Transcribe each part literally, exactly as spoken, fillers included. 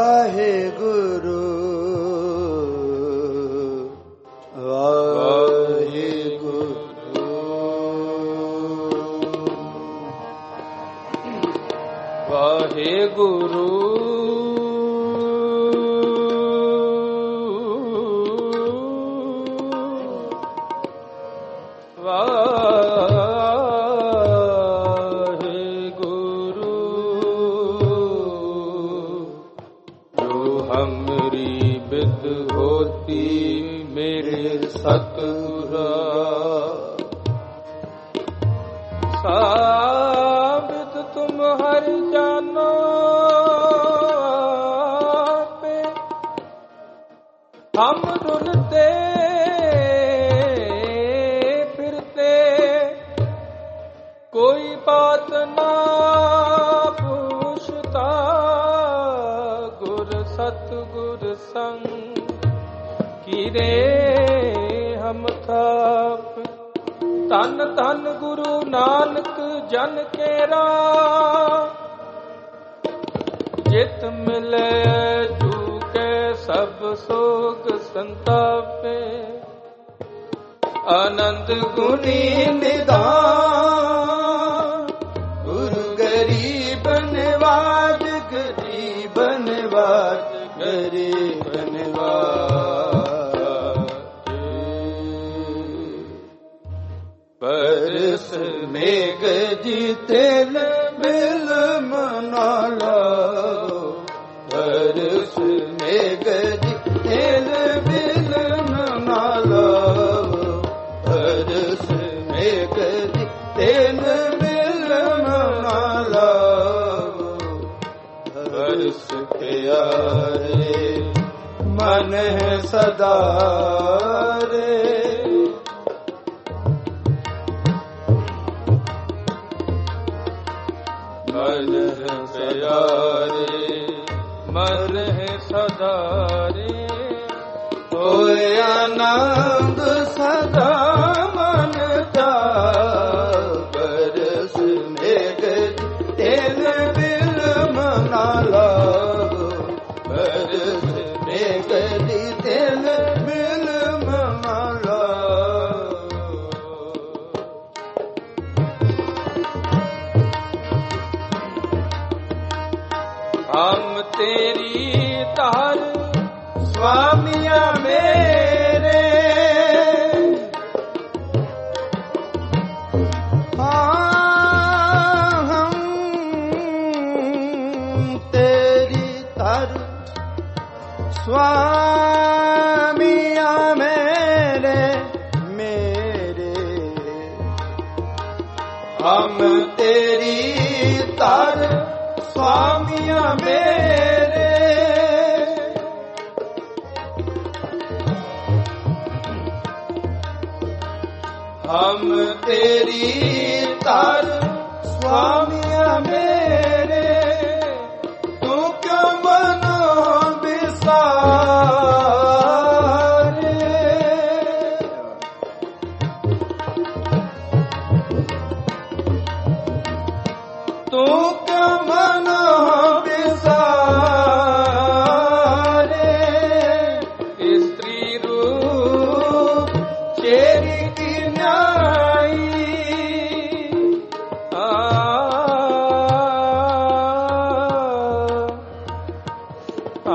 ਵਾਹਿਗੁਰੂ ਵਾਹਿਗੁਰੂ ਵਾਹਿਗੁਰੂ ਜੋ ਹਮਰੀ ਬਿਦ ਹੋਤੀ ਮੇਰੇ ਸਤਿਗੁਰਾ ਸਾਬਿਤ ਤੁਮ ਹਰ ਜਾਨੋ ਆਪੇ ਹਮ ਡੁਲਤੇ ਫਿਰਤੇ ਕੋਈ ਬਾਤ ਨਾ ਪੁੱਛਤਾ ਗੁਰ ਸਤਿਗੁਰ ਸੰਗ ਕੀਰੇ ਹਮ ਥਾਪ ਧੰਨ ਧੰਨ ਗੁਰੂ ਨਾਨਕ ਜਨ ਕੇਰਾ ਜਿਤ ਮਿਲੇ ਝੂਕੇ ਸਭ ਸੋਗ ਸੰਤਾਪੇ ਆਨੰਦ ਗੁਣੀ ਨਿਧਾਨ ਗੁਰੂ ਗਰੀਬ ਨਿਵਾਜ ਗਰੀਬ ਨਿਵਾਜ ਗਰੀਬ ਨਿਵਾਜ ਪਰਸ ਮੇਘ ਜੀਤੇ ਬਿਲ ਮਨਾ ਲਾਓ ਪਰਸ ਮੇਘ ਜੀਤੇ ਬਿਲ ਮਨਾ ਲਾਓ ਪਰਸ ਮੇਘ ਜੀਤੇ ਬਿਲ ਮਨਾ ਲਾਓ ਪਰਸ ਪਿਆਰੇ ਮਨ ਹੈ ਸਦਾ ਰੇ ਮਨ ਹੈ ਪਿਆਰੇ ਮਨ ਹੈ ਸਦਾ ਰੇ ਹੋਏ ਆਨੰਦ ਸਦਾ ਮਨ ਦਾ ਬਰਸ ਮੇਘ ਤੇਲ ਬਿਲ ਮਨਾ ਲਾਓ ਬਰਸ ਮੇਘ ਦੀ ਤੇਲ ਬਿਲ ਮਨਾ ਲਾਓ ਹਮ ਤੇਰੀ ਧਾਰ ਸੁਆਮੀਆਂ ਮੇਰੇ ਹਾਂ ਹਮ ਤੇਰੀ ਧਾਰ ਸੁਆਮੀਆਂ ਮੇਰੇ ਮੇਰੇ ਹਮ ਤੇਰੀ ਧਾਰ ਸੁਆਮੀਆਂ ਮੇਰੇ ਹਮ ਤੇਰੀ ਧਾਰ ਸੁਆਮੀਆਂ ਮੇਰੇ ਤੂੰ ਕਿਉਂ ਮਨੋ ਵਿਸਾਰੇ ਤੂੰ ਕਿਉਂ ਮਨੋ ਵਿਸਾਰੇ ਇਸਤਰੀ ਰੂਪ ਚੇਰੀ ਕੀ ਨਾਈ ਆ ਆ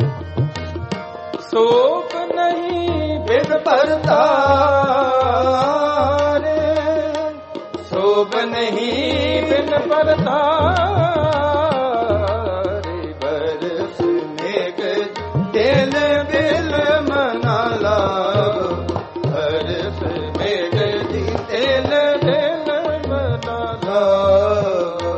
ਸੋਖ ਨਹੀਂ ਬਿਨ ਭਰਤਾ परतारे बरस मेघ तेल बिल मना लागो बरस मेघ जी तेल बिल मना लागो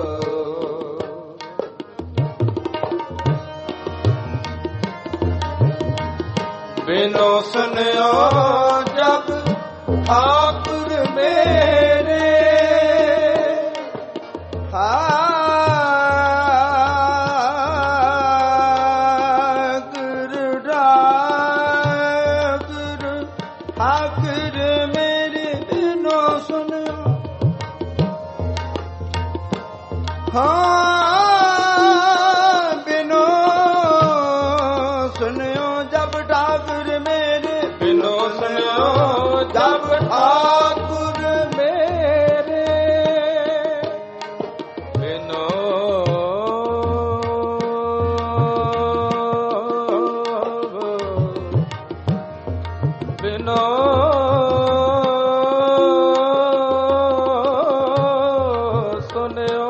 बिनो सुनियो जब ठाकुर मेरे ठाकुर ठाकुर ठाकुर मेरे बिनो सुनियो हाँ बिनो सुनियो जब ठाकुर मेरे बिनो सुनियो जब ठाकुर मेरे बिनो बिनो सुनियो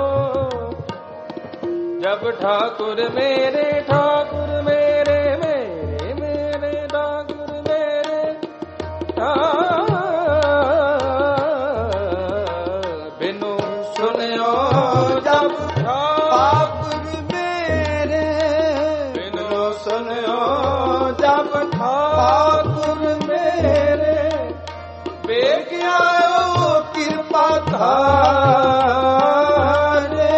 जब ठाकुर मेरे ठाकुर मेरे मेरे मेरे ठाकुर मेरे बिनु सुनियो जब ठाकुर मेरे बिनु सुनियो जब ठाकुर मेरे बेग आयो कृपा थारे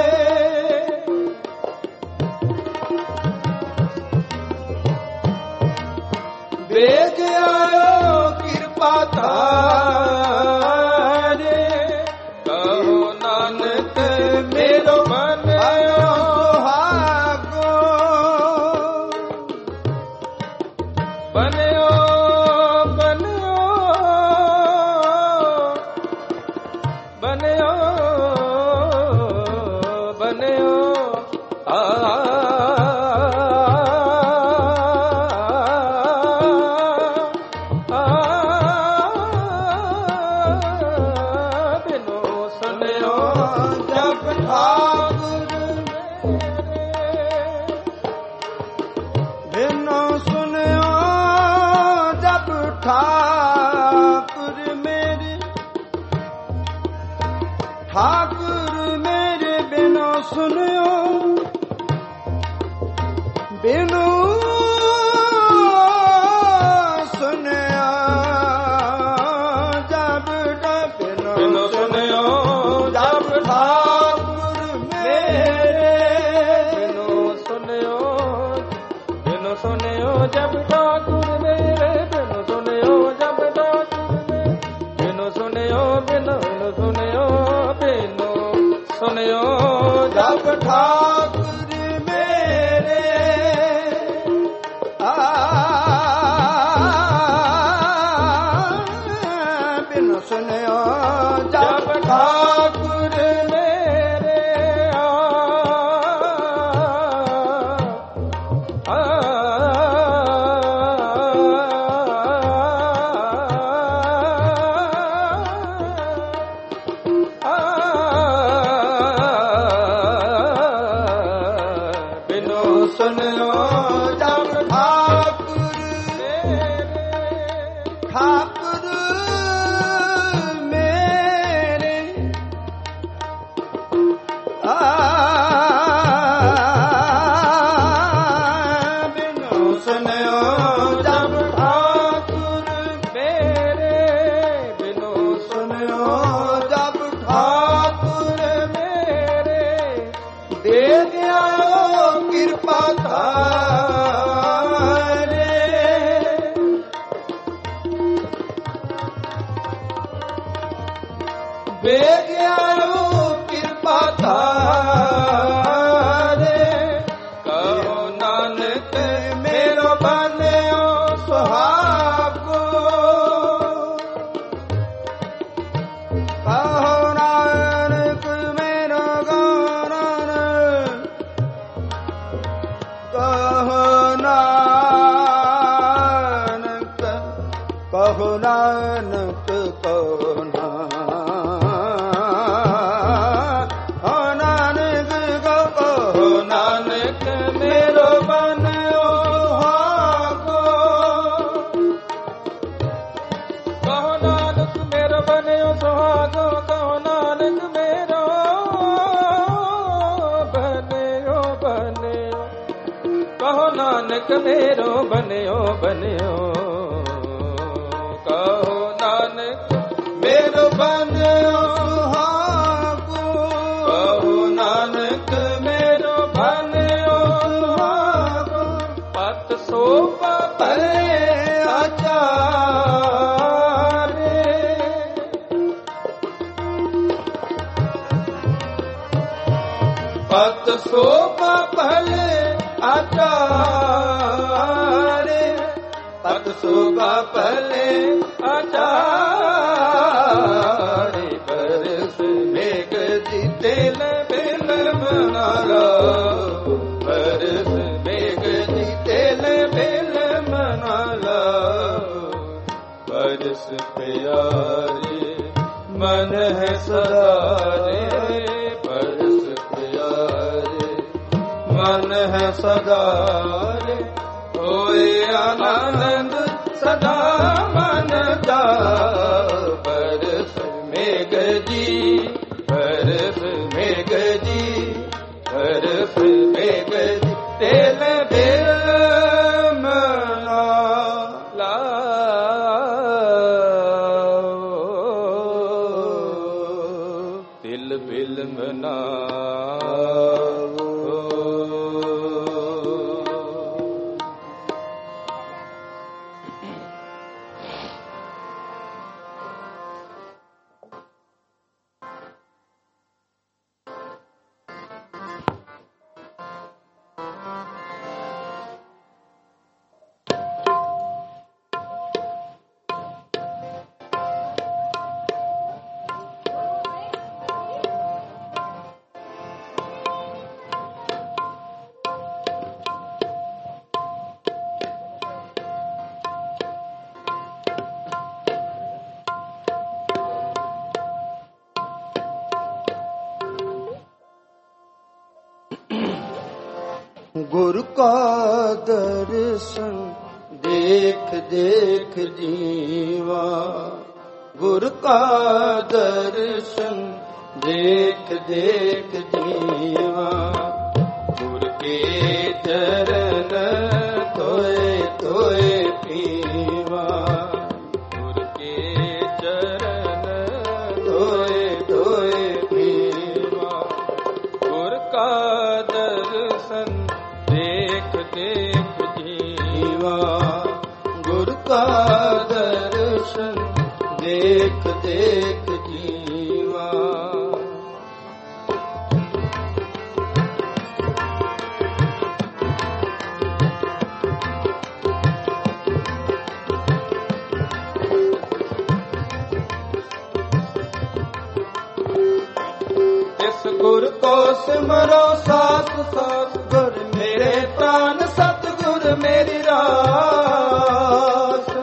बेग आयो कृपा थारे कहो नानक मेरो मन आयो सुहागो बन्यो बन्यो बन्यो बन्यो आ ठाकुर मेरे ठाकुर मेरे बिनो सुनियो बिनु सुनियो जब बिनो सुनियो जब ठाकुर मेरे बिनो सुनियो बिनो सुनियो जब ठाकुर मेरे बिनो सुनियो जब ठाकुर मेरे बिनो सुनियो बिनो सुनियो बिनो सुनियो जब ठाकुर मेरे आ बिनो सुनियो जब ठाकुर मेरे आ सुनियो जब ठाकुर ठाकुर मेरे आ बिनु सुनियो जब ठाकुर मेरे बिनु सुनियो जब ठाकुर मेरे दे दिया कृपा थारे बेग आयो कृपा थारे कहो नानक मेरो बन्यो सुहागो कहो नानक मेरो गानन कहो नानक कहो नानक कहो नानक मेरो बनियो बनियो कहो नानक मेरो बनियो सुहागो कहो नानक मेरो बनियो सुहागो पत सोपा भले आचार्य पत सोपा भले आचार्य पत सोपा भले आचार्य बरस मेघ जीते बिल मनाला बरस मेघ जीते बिल मनाला बरस प्यारे मन है सदा रे बरस प्यारे मन है सदा रे होए आनंद सदा मन का बरस मेघ जी बरस मेघ जी बरस मेघ जी तेल बिल मना ला दिल बिल मना गुरु का दर्शन देख देख जीवा गुरु का दर्शन देख देख जीवा गुरु के चरण तोए तोए पीवा गुरु के चरण तोए तोए पीवा गुरु का दर्शन देख देख जीवा गुरु का दर्शन देख देख जीवा इस गुरु को सिमरो साथ साथ गुर मेरे प्राण सतगुर मेरी रास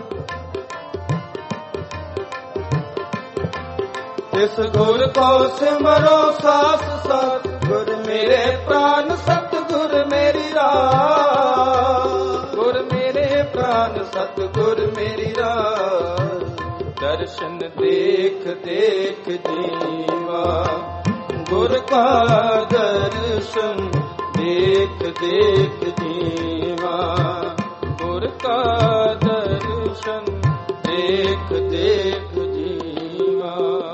इस गुरु को सिमरो साथ साथ गुर मेरे प्राण सतगुर मेरी रास गुर मेरे प्राण सतगुर मेरी रास दर्शन देख देख जीवा गुरु का दर्शन देख देख जीवा गुरु का दर्शन देख देख जीवा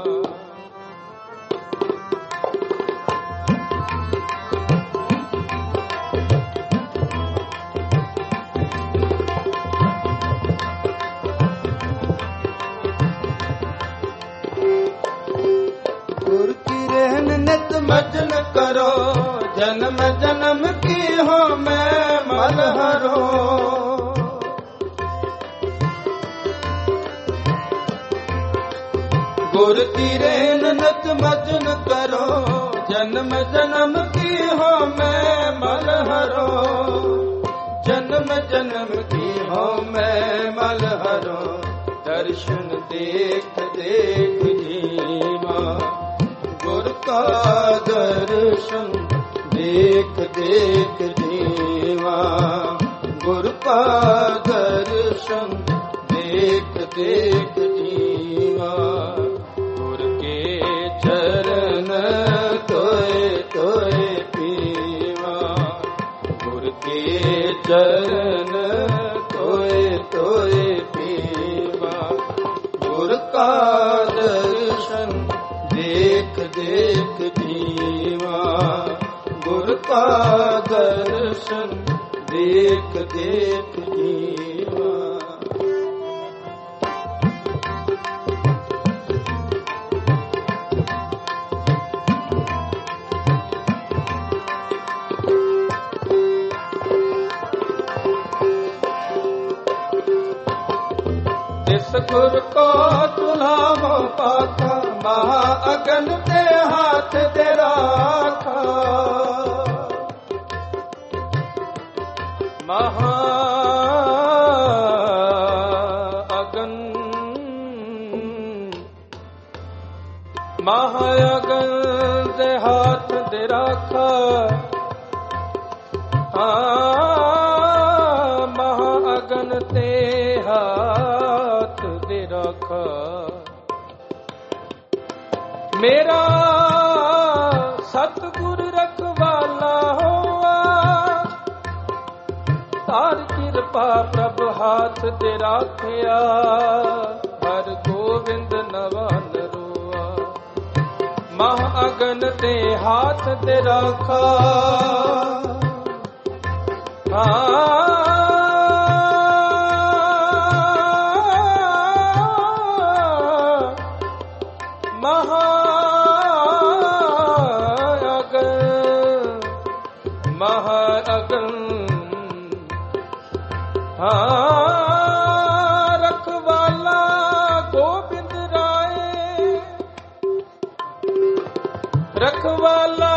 गुरु की रहन नित मजन करो जन्म जन्म की हो मैं मलहरो गुरु की रहन नित मजन करो जन्म जन्म की हो मैं मलहरो जन्म जन्म की हो मैं मलहरो दर्शन देख देख जीवा गुरु का दर्शन देख देख जीवा गुरु का दर्शन देख देख जीवा गुरु के चरण तोए तोए पीवा गुरु के ਚਰਨ ਧੋਏ ਧੋਏ ਪੀਵਾ। ਗੁਰ ਕਾ ਦਰਸ਼ਨ ਦੇਖ ਦੇਖ ਜੀਵਾ। ਗੁਰ ਕਾ ਦਰਸ਼ਨ ਦੇਖ ਦੇਖ ਜੀਵਾ। ਜਿਸ ਗੁਰ ਕੋ ਤੁਲਾਵੋ ਪਾਖਾ, ਮਹਾ ਅਗਨ ਤੇ ਹੱਥ ਦੇ ਰਾਖਾ। ਮਹਾ ਅਗਨ ਮਹਾ ਅਗਨ ਦੇ ਹੱਥ ਦੇ ਰਾਖਾ। ਹਾਂ ਮਹਾ ਅਗਨ ਤੇ ਹੱਥ ਦੇ ਰਾਖਾ। ਮੇਰਾ ਸਤਿਗੁਰ ਰਖਵਾਲਾ ਹੋਆ, ਤਾਰ ਕਿਰਪਾ ਪ੍ਰਭ ਹਾਥ ਤੇ ਰਾਖਿਆ। ਹਰ ਗੋਬਿੰਦ ਨਵਾਨ ਰੋਆ, ਮਹ ਅਗਨ ਤੇ ਹਾਥ ਤੇ ਰਾਖਾ। ਹਾਂ ਮਹਾ ਅਗਨ ਮਹਾ ਅਗਨ ਹਾਂ ਰਖਵਾਲਾ ਗੋਬਿੰਦ ਰਾਏ। ਰਖਵਾਲਾ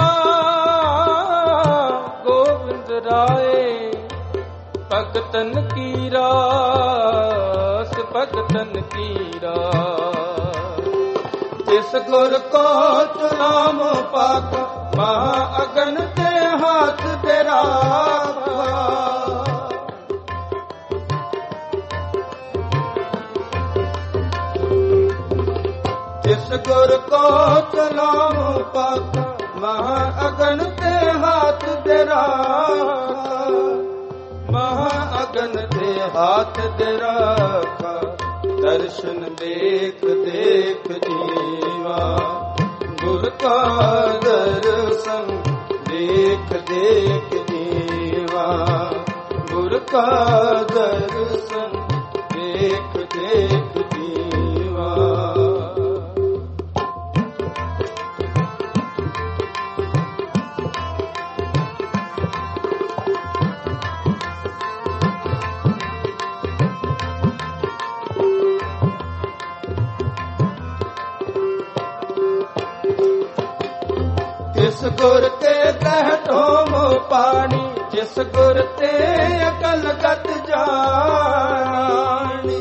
ਗੋਬਿੰਦ ਰਾਏ, ਭਗਤਨ ਕੀ ਰਾਸ ਭਗਤਨ ਕੀ ਰਾਸ। ਜਿਸ ਗੁਰ ਕੋ ਤੁਲਾਮ ਪਾਖਾ, ਮਹਾ ਅਗਨ ਤੇ ਹੱਥ ਤੇ ਰਾਖਾ। ਜਿਸ ਗੁਰ ਕੋ ਤੁਲਾਮ ਪਾਖਾ, ਮਹਾ ਅਗਨ ਤੇ ਹੱਥ ਤੇ ਰਾਖਾ। ਮਹਾ ਅਗਨ ਤੇ ਹੱਥ ਤੇ ਰਾਖਾ। ਦਰਸ਼ਨ ਦੇਖ ਦੇਖ ਜੀਵਾ। ਗੁਰ ਕਾ ਦਰਸ਼ਨ ਦੇਖ ਦੇਖ ਜੀਵਾ। ਗੁਰ ਕਾ ਦਰਸ਼ਨ ਦੇਖ ਦੇਖ ਜੀਵਾ। ਜਿਸ ਗੁਰ ਤੇ ਕਹਿ ਢੋਮ ਪਾਣੀ, ਜਿਸ ਗੁਰ ਤੇ ਅਕਲ ਗਤ ਜਾਣੀ।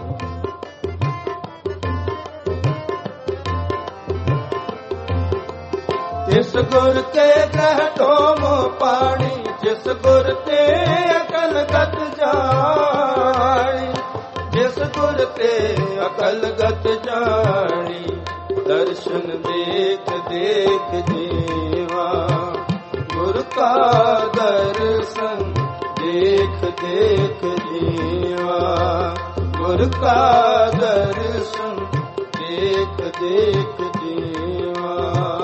ਜਿਸ ਗੁਰ ਤੇ ਕਹਿ ਢੋਮ ਪਾਣੀ, ਜਿਸ ਗੁਰ ਤੇ ਅਕਲ ਗਤ ਜਾਣੀ। ਜਿਸ ਗੁਰ ਤੇ ਅਕਲ ਗਤ ਜਾਣੀ। ਦਰਸ਼ਨ ਦੇਖ ਦੇਖ ਜੀਵਾ। ਗੁਰ ਕਾ ਦਰਸ਼ਨ ਦੇਖ ਦੇਖ ਜੀਵਾ। ਗੁਰ ਕਾ ਦਰਸ਼ਨ ਦੇਖ ਦੇਖ ਜੀਵਾ।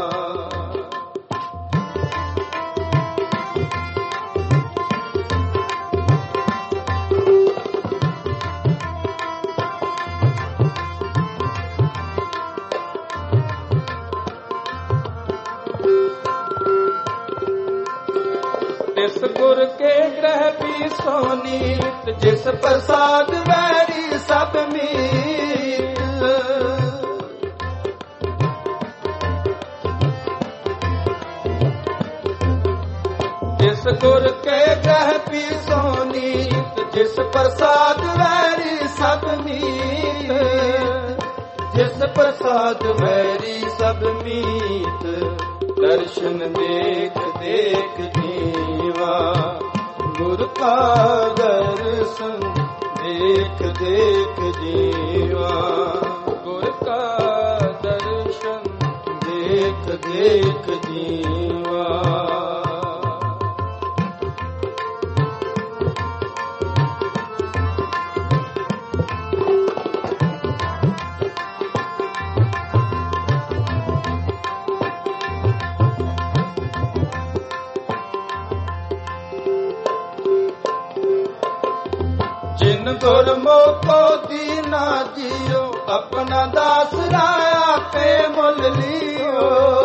जिस गुर के ग्रह भी सोनीत, जिस प्रसाद वैरी सब मीत। जिस गुर के ग्रह भी सोनीत, जिस प्रसाद वैरी सब मीत। जिस प्रसाद वैरी सब मीत। दर्शन देख देख जीवा। गुर का दर्शन देख देख जीवा। गुर का दर्शन देख देख जीवा। ਗੁਰਮੁਖੋ ਦੀਨਾ ਜੀਓ ਆਪਣਾ ਦਾਸ ਰਾਇਆ ਪੇ ਮੁੱਲ ਲਿਓ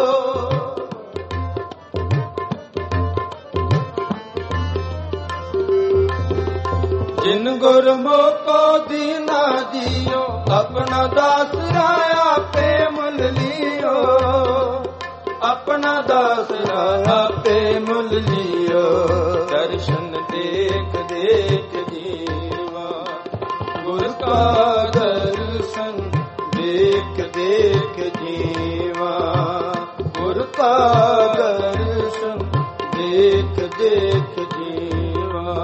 ਜਿਨ ਗੁਰਮੁਖੋ ਦੀਨਾ ਜੀਓ ਆਪਣਾ ਦਾਸ ਰਾਇਆ ਪੇ ਮੁੱਲ ਲਿਓ ਆਪਣਾ ਦਾਸ ਰਾਇਆ ਪੇ ਮੁੱਲ ਲਿਓ ਦਰਸ਼ਨ ਦੇਖ ਦੇਖ ਜੀਵਾ ਗੁਰ ਕਾ ਦਰਸ਼ਨ ਦੇਖ ਦੇਖ ਜੀਵਾ ਗੁਰ ਕਾ ਦਰਸ਼ਨ ਦੇਖ ਦੇਖ ਜੀਵਾ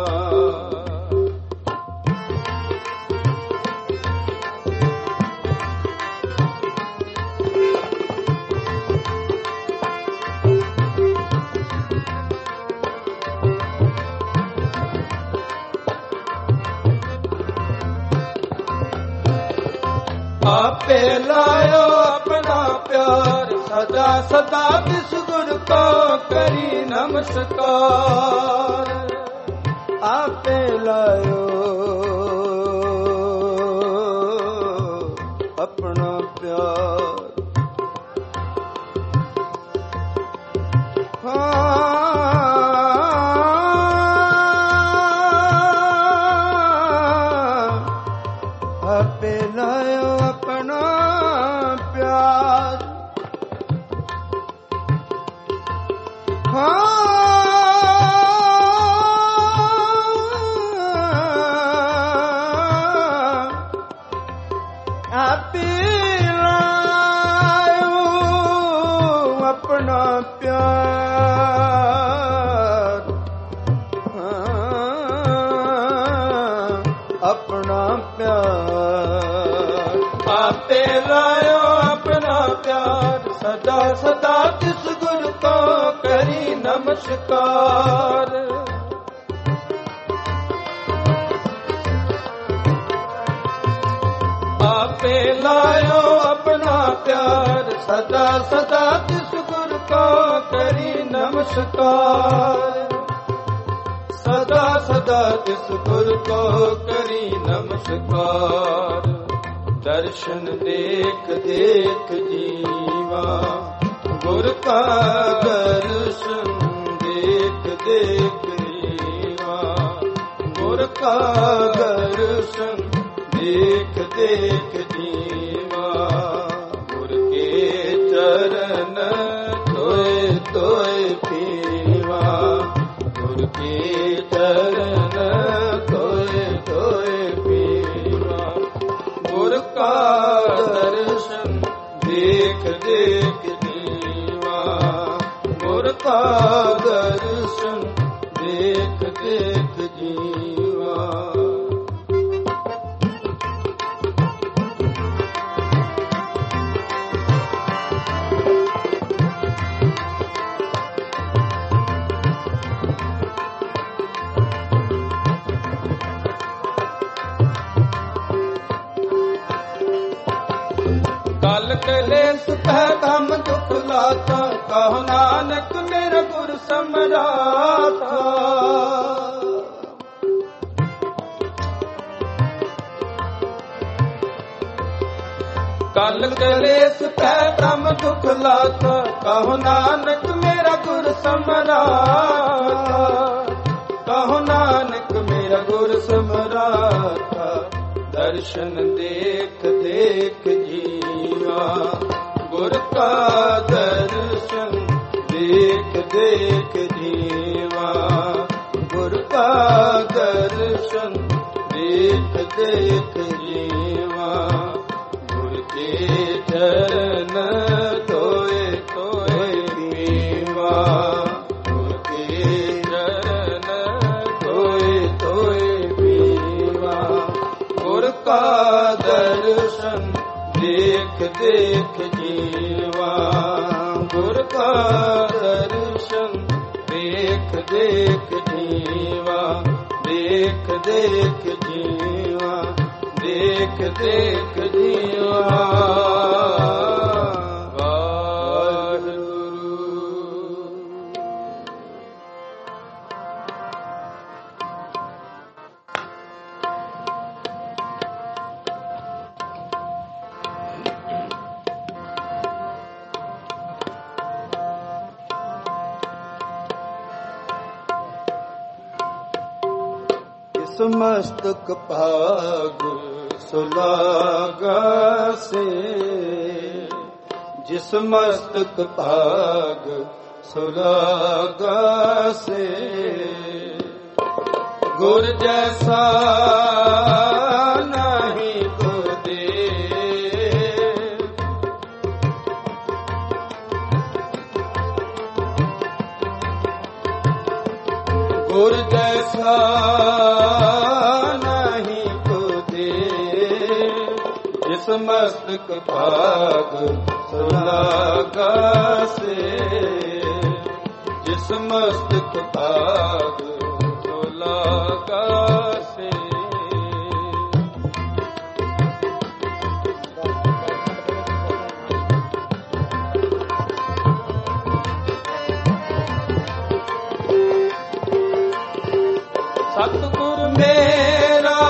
ਆਪੇ ਲਾਇਓ ਆਪਣਾ ਪਿਆਰ ਸਦਾ ਸਦਾ ਤਿਸ ਗੁਰ ਕੋ ਕਰੀ ਨਮਸਕਾਰ ਆਪੇ ਲਾਇਓ ਆਪਣਾ ਪਿਆਰ ਆਪੇ ਲਾਇਓ ਆਪਣਾ ਪਿਆਰ ਹਾਂ ਆਪੇ ਲਾਇਓ ਆਪਣਾ ਪਿਆਰ ਹਾਂ ਆਪਣਾ ਪਿਆਰ ਆਪੇ ਲਾਇਓ ਆਪਣਾ ਪਿਆਰ ਸਦਾ ਸਦਾ ਤਿਸ ਗੁਰ ਕੋ ਕਰੀ ਨਮਸਕਾਰ ਆਪੇ ਲਾਇਓ ਆਪਣਾ ਪਿਆਰ ਸਦਾ ਸਦਾ ਤਿਸ ਗੁਰ ਕੋ ਕਰੀ ਨਮਸਕਾਰ ਸਦਾ ਸਦਾ ਤਿਸ ਗੁਰ ਕੋ ਕਰੀ ਨਮਸਕਾਰ ਦਰਸ਼ਨ ਦੇਖ ਦੇਖ ਜੀਵਾ ਗੁਰ ਕਾ ਦਰਸ਼ਨ ਦੇਖ ਦੇਖ ਜੀਵਾ ਗੁਰ ਕਾ ਦਰਸ਼ਨ ਦੇਖ ਦੇਖ ਜੀਵਾ ਗੁਰ ਕੇ ਚਰਨ ਤੋਏ ਤੋਏ ਪੀਵਾ ਗੁਰ ਕੇ ਚਰਨ ਤੋਏ ਤੋਏ ਪੀਵਾ ਗੁਰ ਕਾ ਦਰਸ਼ਨ ਦੇਖ ਦੇਖ ਜੀਵਾ ਗੁਰ ਕਾ ਦਰਸ਼ਨ ਦੇਖ ਦੇਖ ਜੀਵਾ ਕਲ ਕਲੇਸ ਪੈ ਕੰਮ ਦੁਖ ਲਾਤਾ ਕਹੋ ਨਾਨਕ ਮੇਰਾ ਗੁਰ ਸਮਰਾਤਾ ਕਲ ਕਲੇਸ ਪੈ ਕੰਮ ਦੁਖ ਲਾਤਾ ਕਹੋ ਨਾਨਕ ਮੇਰਾ ਗੁਰ ਸਮਰਾਤਾ ਕਹੋ ਨਾਨਕ ਮੇਰਾ ਗੁਰ ਸਮਰਾਤਾ ਦਰਸ਼ਨ ਦੇਖ ਦੇਖ ਜੀਵਾ ਗੁਰ ਕਾ ਦਰਸ਼ਨ ਦੇਖ ਦੇਖ ਜੀਵਾ ਗੁਰ ਕਾ ਦਰਸ਼ਨ ਦੇਖ ਦੇਖ ਜੀਵਾ ਗੁਰ ਕੇ ਚਰਨ ਧੋਏ ਧੋਏ ਪੀਵਾ ਗੁਰ ਕੇ ਚਰਨ ਧੋਏ ਧੋਏ ਪੀਵਾ ਗੁਰ ਕਾ ਦਰਸ਼ਨ ਦੇਖ ਦੇਖ ਜੀਵਾ ਗੁਰ ਕਾ ਦਰਸ਼ਨ ਦੇਖ ਦੇਖ ਜੀਵਾ ਦੇਖ ਦੇਖ ਜੀਵਾ ਦੇਖ ਦੇਖ ਜੀਵਾ ਵਾਹਿਗੁਰੂ। ਜਿਸ ਮਸਤਕ ਭਾਗ ਸੁਲਾਗਾ ਸੇ, ਜਿਸ ਮਸਤਕ ਭਾਗ ਸੁਲਾਗਾ ਸੇ, ਗੁਰ ਜੈਸਾ ਨਹੀਂ ਕੋਦੇ, ਗੁਰ ਜੈਸਾ ਨਹੀਂ ਕੋਦੇ, ਜਿਸ ਮਸਤਕ ਭਾਗ ਸੁਲਾਗਾ ਸੇ, ਜਿਸ ਮਸਤਕ ਭਾਗ ਸੁਲਾਗਾ ਸੇ। ਸਤਿਗੁਰ ਮੇਰਾ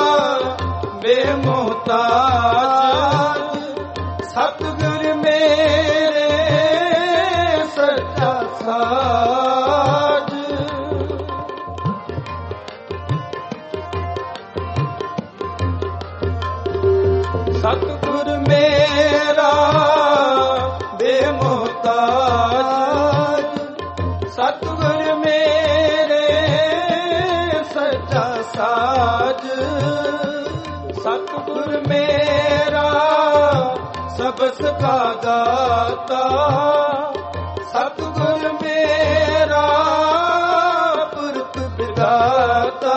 ਬੇਮੁਹਤਾਜ, ਸਤਿਗੁਰ ਮੇਰੇ ਸੱਚਾ ਸਾਜ, ਸਤਿਗੁਰ ਮੇਰਾ ਬੇਮੁਹਤਾਜ, ਸਤਿਗੁਰ ਮੇਰੇ ਸੱਚਾ ਸਾਜ, ਸਤਿਗੁਰ ਮੇਰਾ ਸਬਸ ਕਾ ਦਾਤਾ, ਸਤਿਗੁਰ ਮੇਰਾ ਪੁਰਖ ਵਿਦਾਤਾ,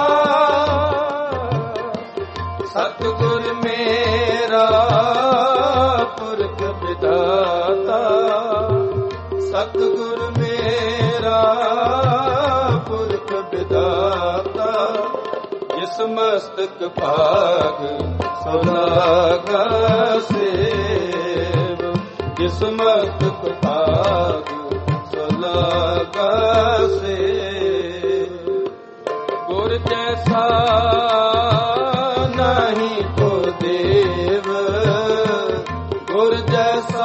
ਸਤਿਗੁਰ ਮੇਰਾ ਪੁਰਖ ਵਿਦਾਤਾ, ਸਤਿਗੁਰ ਮੇਰਾ ਪੁਰਖ ਵਿਦਾਤਾ, ਜਿਸ ਮਸਤਕ ਭਾਗ ਸੁਲਾਗਾ ਸੇਵ, ਜਿਸ ਮਸਤਕ ਭਾਗ ਸੁਲਾਗਾ ਸੇਵ, ਗੁਰ ਜੈਸਾ ਨਹੀਂ ਕੋ ਦੇਵ, ਗੁਰ ਜੈਸਾ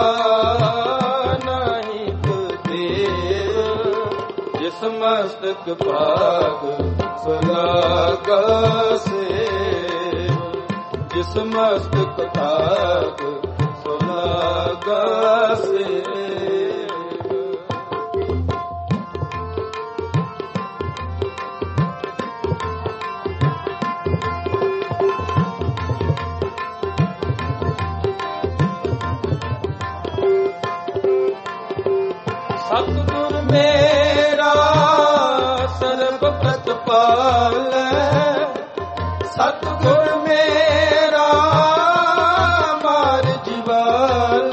ਨਹੀਂ ਕੋ ਦੇਵ, ਜਿਸ ਮਸਤਕ ਭਾਗ ਸੁਲਾਗਾ ਸੇਵ, ਜਿਸ ਮਸਤਕ ਭਾਗ ਸੁਲਾਗਾ ਸੇਵ। ਸਤਿਗੁਰ ਮੇਰਾ ਸਰਬ ਪ੍ਰਤਪਾਲ, ਸਤਿਗੁਰ ਮੇਰਾ ਮਾਰ ਜੀਵਾਲ,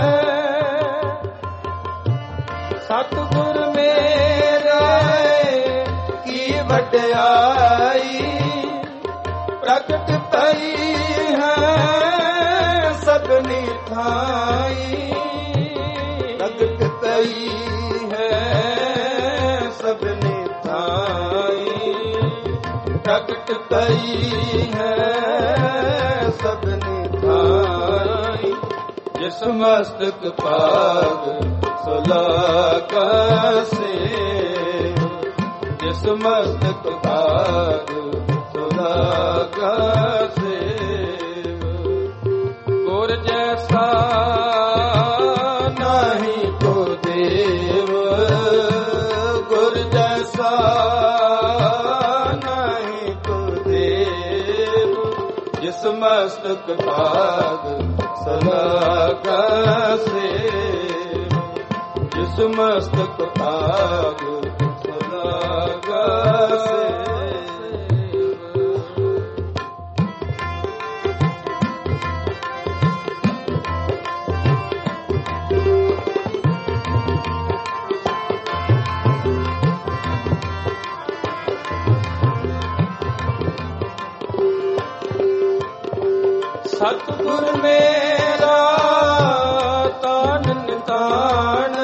ਸਤਿਗੁਰ ਮੇਰੇ ਕੀ ਵਡਿਆਈ, ਪ੍ਰਗਟ ਪਈ ਹੈ ਸਭਨੀ ਥਾਈ, ਪ੍ਰਗਟ ਪਈ ਸਭਨੀ ਥਾਈ, ਪ੍ਰਗਟ ਪਈ ਹੈ ਸਭਨੀ ਥਾਈ, ਜਿਸ ਮਸਤਕ ਭਾਗ ਸੁਲਾਗਾ ਸੇਵ, ਜਿਸ ਮਸਤਕ ਭਾਗ ਸੁਲਾਗਾ ਸੇਵ, ਗੁਰ ਜੈਸਾ ਨਹੀਂ ਕੋ ਦੇਵ, ਗੁਰ ਜੈਸਾ ਨਹੀਂ ਕੋ ਦੇਵ, ਜਿਸ ਮਸਤਕ ਭਾਗ ਸੁਲਾਗਾ ਸੇਵ, ਜਿਸ ਮਸਤਕ ਭਾਗ ਸੁਲਾਗਾ ਸੇਵ। ਸਤਿਗੁਰ ਮੇਰਾ ਤਾਨ ਨਿਤਾਨ,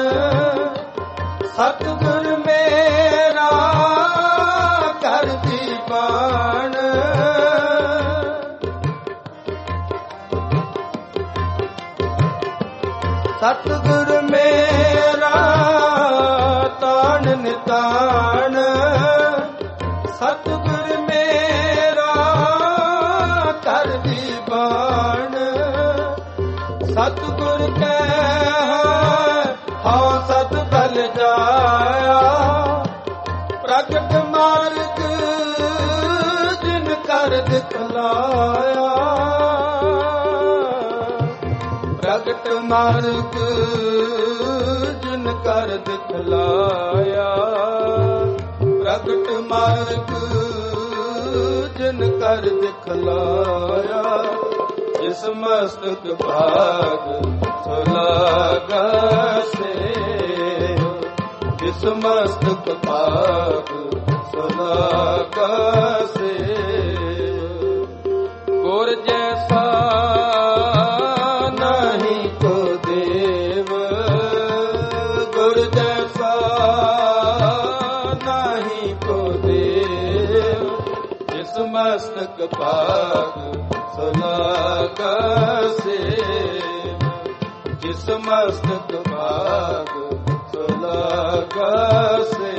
ਸਤਿਗੁਰ ਮੇਰਾ ਘਰ ਦੀਵਾਨ, ਸਤਿਗੁਰ ਮੇਰਾ ਤਾਨ ਨਿਤਾਨ, ਸਤਿਗੁਰ ਸਤਿਗੁਰ ਕੈ ਹਉ ਸਤ ਬਲ ਜਾਇਆ, ਪ੍ਰਗਟ ਮਾਰਗ ਜਿਨ ਕਰ ਦਿਖਲਾਇਆ, ਪ੍ਰਗਟ ਮਾਰਗ ਜਿਨ ਕਰ ਦਿਖਲਾਇਆ, ਪ੍ਰਗਟ ਮਾਰਗ ਜਿਨ ਕਰ ਦਿਖਲਾਇਆ, ਜਿਸ ਮਸਤਕ ਭਾਗ ਸੁਲਾਗਾ ਸੇ, ਜਿਸ ਮਸਤਕ ਭਾਗ ਸੁਲਾਗਾ ਸੇ, ਗੁਰ ਜੈਸਾ ਨਹੀਂ ਕੋ ਦੇਵ, ਗੁਰ ਜੈਸਾ ਨਹੀਂ ਕੋ ਦੇਵ, ਜਿਸ ਮਸਤਕ ਭਾਗ ਸੁਲਾਗਾ ਸੇ, ਜਿਸ ਮਸਤਕ ਭਾਗ ਸੁਲਾਗਾ ਸੇ।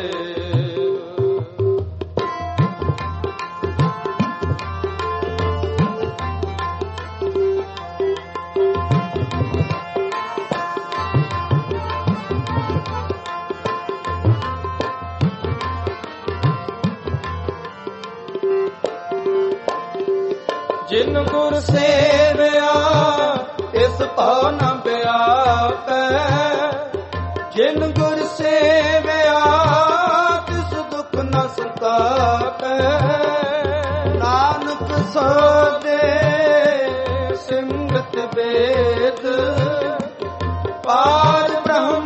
ਜਿਨ ਗੁਰ ਸੇਵਿਆ ਇਸ ਭਉ ਨ ਵਿਆਪੈ, ਜਿਨ ਗੁਰ ਸੇਵਿਆ ਤਿਸ ਦੁਖ ਨ ਸੰਤਾਪੈ, ਨਾਨਕ ਸੋ ਦੇ ਸਿਮਰਤ ਵੇਦ, ਪਾਰ ਬ੍ਰਹਮ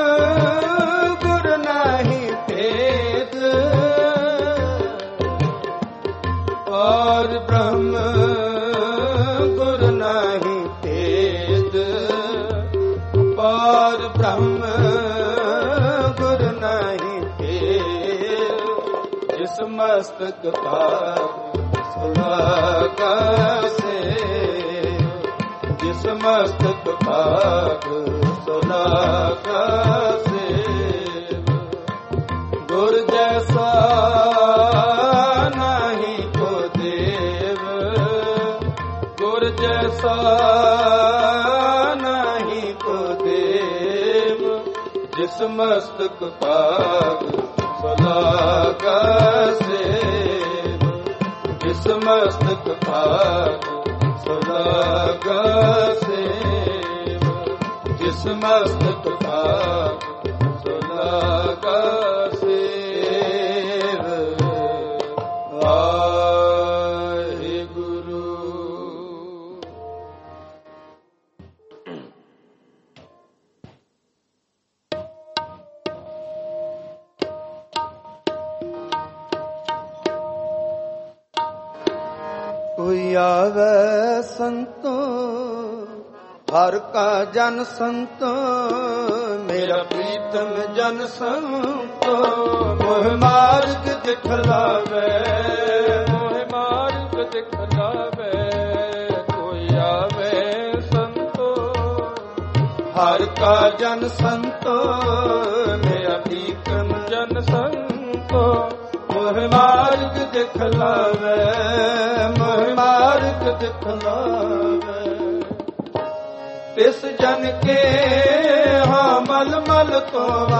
ਗੁਰ ਨਾਹੀ ਭੇਦ, ਪਾਰ ਬ੍ਰਹਮ ਗੁਰ ਨਾਹੀ ਭੇਦ, ਪਾਰ ਬ੍ਰਹਮ ਗੁਰ ਨਾਹੀ ਭੇਦ, ਜਿਸ ਮਸਤਕ ਭਾਗ ਸੁਲਾਗਾ ਸੇ, ਜਿਸ ਮਸਤਕ ਭਾਗ ਸੁਲਾਗਾ ਸੇ, ਗੁਰ ਜੈਸਾ ਨਹੀਂ ਕੋ ਦੇਵ, ਗੁਰ ਜੈਸਾ ਨਹੀਂ ਕੋ ਦੇਵ, ਜਿਸ ਮਸਤਕ ਭਾਗ ਸੁਲਾਗਾ ਸੇ, ਜਿਸ ਮਸਤਕ ਭਾਗ ਸੁਲਾਗਾ ਸੇ, ਜਿਸ ਮਸਤਕ ਭਾਗ ਸੁਲਾਗਾ ਸੇ। ਕੋਈ ਆਵੇ ਸੰਤੋ ਹਰ ਕਾ ਜਨ ਸੰਤੋ, ਮੇਰਾ ਪ੍ਰੀਤਮ ਜਨ ਸੰਤੋ, ਮੋਹ ਮਾਰਗ ਦਿਖਲਾਵੇ, ਮੋਹ ਮਾਰਗ ਦਿਖਲਾਵੇ, ਕੋਈ ਆਵੇ ਸੰਤੋ ਹਰ ਕਾ ਜਨ ਸੰਤੋ, ਮੇਰਾ ਪ੍ਰੀਤਮ ਜਨ ਸੰਤੋ, ਮੋਹ ਮਾਰਗ ਦਿਖਲਾਵੇ, ਮੋਹ ਮਾਰਗ ਦਿਖਲਾਵੇ, ਤਿਸ ਜਨ ਕੇ ਹਾਂ ਮਲ ਮਲ ਤੋਵਾ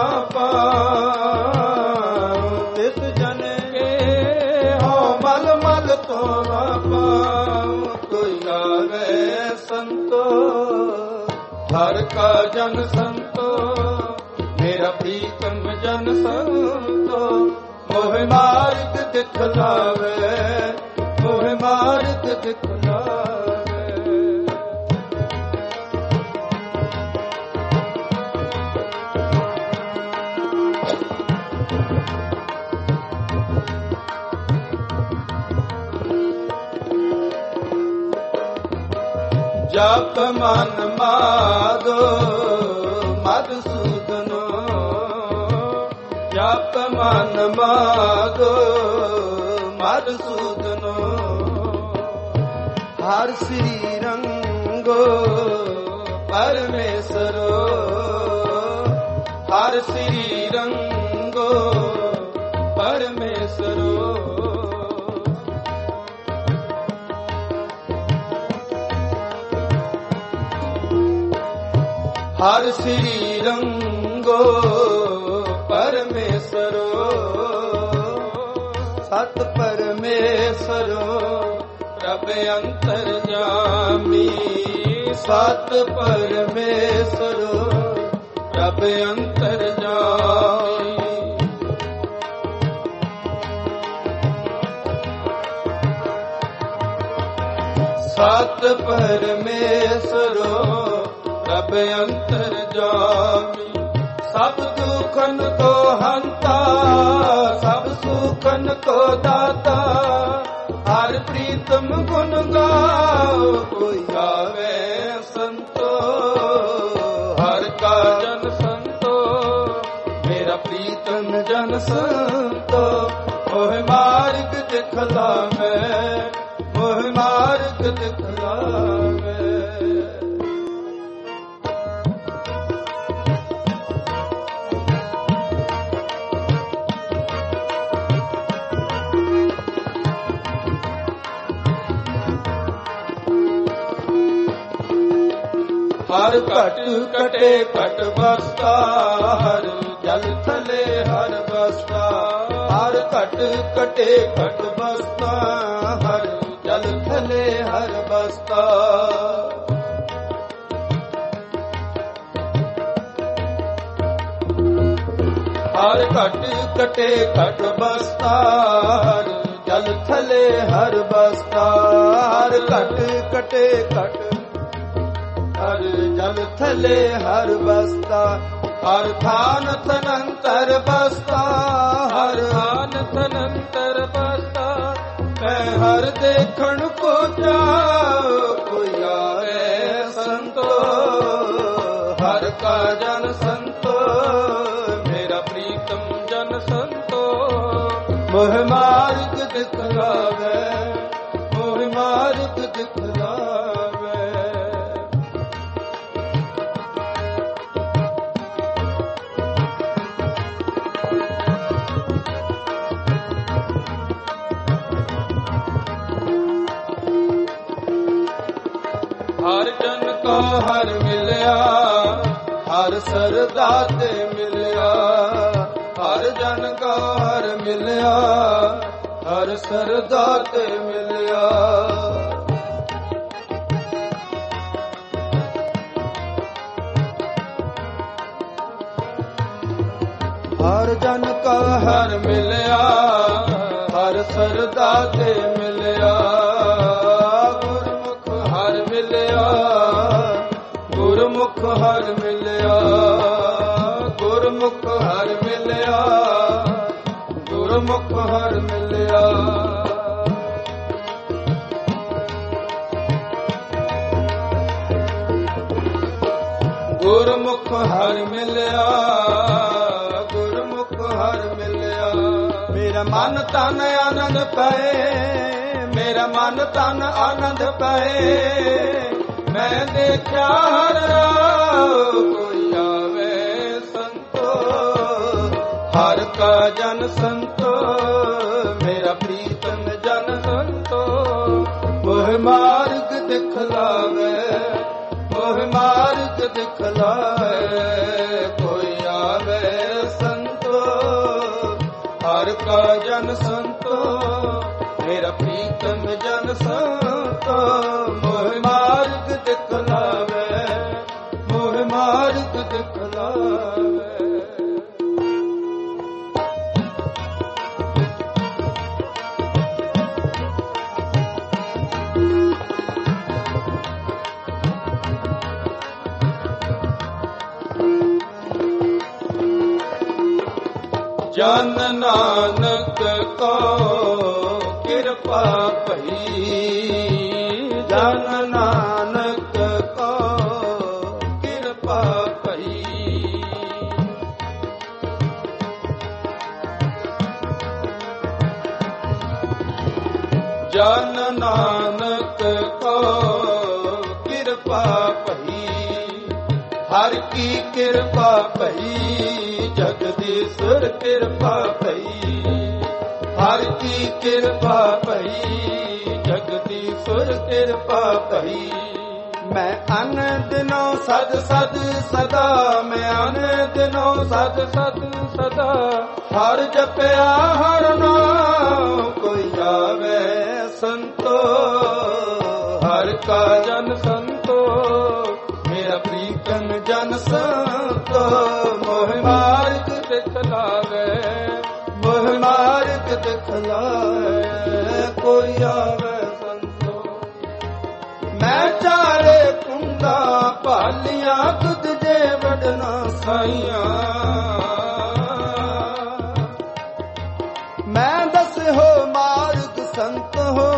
ਪਾਉ, ਤਿਸ ਜਨ ਕੇ ਹਾਂ ਮਲ ਮਲ ਤੋਵਾ ਪਾਉ, ਕੋਈ ਆਵੇ ਸੰਤੋ ਹਰ ਕਾ ਜਨ ਸੰਤੋ, ਮੇਰਾ ਪ੍ਰੀਤਮ ਜਨ ਸੰਤੋ, ਮੋਹ ਮਾਰਗ ਦਿਖਲਾਵੇ, ਮੋਹ ਮਾਰਗ ਦਿਖਲਾਵੇ। ਜਪ ਮਨ ਮਾਦੋ ਮਧੁਸੂਦਨੋ, ਜਪ ਮਨ ਮਾਦੋ ਮਧੁਸੂਦਨੋ, ਹਰ ਸ੍ਰੀ ਰੰਗੋ ਪਰਮੇਸ਼ਰੋ, ਹਰ ਸ੍ਰੀ ਰੰਗੋ ਪਰਮੇਸ਼ਰੋ, ਹਰ ਸ੍ਰੀ ਰੰਗੋ ਪਰਮੇਸ਼ਰੋ ਸਤ ਪਰਮੇਸ਼ਰੋ ਪ੍ਰਭ ਅੰਤਰਜਾਮੀ ਸਤ ਪਰਮੇਸ਼ਰੋ ਪ੍ਰਭ ਅੰਤਰਜਾਮੀ ਸਤ ਪਰਮੇਸ਼ਰੋ ਪ੍ਰਭ ਅੰਤਰਜਾਮੀ ਸਭ ਦੁਖਨ ਕੋ ਹੰਤਾ ਸਭ ਸੁਖਨ ਕੋ ਦਾਤਾ ਹਰ ਪ੍ਰੀਤਮ ਗੁਣ ਗਾਓ ਕੋਈ ਆਵੇ ਸੰਤੋ ਹਰ ਕਾ ਜਨ ਸੰਤੋ ਮੇਰਾ ਪ੍ਰੀਤਮ ਜਨ ਸੰਤੋ ਮੋਹ ਮਾਰਗ ਦਿਖਲਾਵੇ ਮੋਹ ਮਾਰਗ ਦਿਖਲਾਵੇ ਹਰ ਘਟ ਕਟੇ ਘਟ ਬਸਤਾ ਹਰ ਜਲ ਥਲੇ ਹਰ ਬਸਤਾ ਹਰ ਘਟ ਕਟੇ ਘਟ ਬਸਤਾ ਹਰ ਜਲ ਥਲੇ ਹਰ ਬਸਤਾ ਹਰ ਘਟ ਕਟੇ ਘਟ ਬਸਤਾ ਹਰ ਜਲ ਥਲੇ ਹਰ ਬਸਤਾ ਹਰ ਘਟ ਕਟੇ ਘਟ ਹਰ ਜਲ ਥਲੇ ਹਰ ਬਸਤਾ ਹਰ ਥਾਨ ਥਨੰਤਰ ਬਸਤਾ ਹਰ ਥਾਨ ਥਨੰਤਰ ਬਸਤਾ ਮੈਂ ਹਰ ਦੇਖਣ ਕੋ ਜਾਉ ਕੋਈ ਆਵੇ ਸੰਤੋ ਹਰ ਕਾ ਜਨ ਸੰਤੋ ਮੇਰਾ ਪ੍ਰੀਤਮ ਜਨ ਸੰਤੋ ਮੋਹ ਮਾਰਗ ਦਿਖਲਾਵੇ ਮੋਹ ਮਾਰਗ ਦਿਖਲਾਵੇ ਹਰ ਜਨ ਕਾ ਹਰ ਮਿਲਿਆ ਹਰ ਸਰਦਾ ਤੇ ਮਿਲਿਆ ਹਰ ਜਨ ਕਾ ਹਰ ਮਿਲਿਆ ਹਰ ਸਰਦਾ ਤੇ ਮਿਲਿਆ ਹਰ ਜਨ ਕਾ ਹਰ ਮਿਲਿਆ ਹਰ ਸਰਦਾ ਤੇ ਮਿਲਿਆ ਹਰ ਮਿਲਿਆ ਗੁਰਮੁਖ ਹਰ ਮਿਲਿਆ ਗੁਰਮੁਖ ਹਰ ਮਿਲਿਆ ਗੁਰਮੁਖ ਹਰ ਮਿਲਿਆ ਗੁਰਮੁਖ ਹਰ ਮਿਲਿਆ ਗੁਰਮੁਖ ਹਰ ਮਿਲਿਆ ਮੇਰਾ ਮਨ ਤਨ ਆਨੰਦ ਪਏ ਮੇਰਾ ਮਨ ਤਨ ਆਨੰਦ ਪਏ ਮੈਂ ਦੇਖਿਆ ਹਰ ਰਾਹ ਕੋਈ ਆਵੇ ਸੰਤੋ ਹਰ ਕਾ ਜਨ ਸੰਤੋ ਮੇਰਾ ਪ੍ਰੀਤਮ ਜਨ ਸੰਤੋ ਮੋਹ ਮਾਰਗ ਦਿਖਲਾਵੇ ਮੋਹ ਮਾਰਗ ਦਿਖਲਾਵੇ ਕੋਈ ਆਵੇ ਸੰਤੋ ਹਰ ਕਾ ਜਨ ਸੰਤੋ ਮੇਰਾ ਪ੍ਰੀਤਮ ਜਨ ਸੰਤੋ ਮੋਹ ਮਾਰਗ ਦਿਖਲਾਵੇ ਮੋਹ ਮਾਰਗ ਦਿਖਲਾਵੇ ਜਨ ਨਾਨਕ ਕੋ ਕਿਰਪਾ ਭਈ ਜਨ ਨਾਨਕ ਕੋ ਕਿਰਪਾ ਭਈ ਜਨ ਨਾਨਕ ਕੋ ਕਿਰਪਾ ਭਈ ਹਰ ਕੀ ਕਿਰਪਾ ਭਈ ਜਗਦੀਸ਼ਵਰ ਕਿਰਪਾ ਭਈ ਹਰ ਕੀ ਕਿਰਪਾ ਭਈ ਜਗਦੀਸ਼ਵਰ ਕਿਰਪਾ ਭਈ ਮੈਂ ਅਨ ਦਿਨੋਂ ਸਦ ਸਦ ਸਦਾ, ਮੈਂ ਅਨ ਦਿਨੋਂ ਸਦ ਸਦ ਸਦਾ ਹਰ ਜਪਿਆ ਹਰ ਨਾਮ, ਕੋਈ ਆਵੇ ਸੰਤੋ ਹਰ ਕਾ ਜਨ ਸੰਤੋ, ਮੇਰਾ ਪ੍ਰੀਤਮ ਜਨ ਸੰਤੋ, ਮੋਹ ਮਾਰਗ ਦਿਖਲਾਵੇ, ਮੋਹ ਮਾਰਗ ਦਿਖਲਾਵੇ, ਕੋਈ ਆਵੇ ਸੰਤੋ। ਮੈਂ ਚਾਰੇ ਕੁੰਡਾ ਭਾਲੀਆਂ, ਤੁਧ ਜੇ ਵਡਨਾ ਸਾਈਆਂ, ਮੈਂ ਦਸ ਹੋ ਮਾਰਗ ਸੰਤ ਹੋ,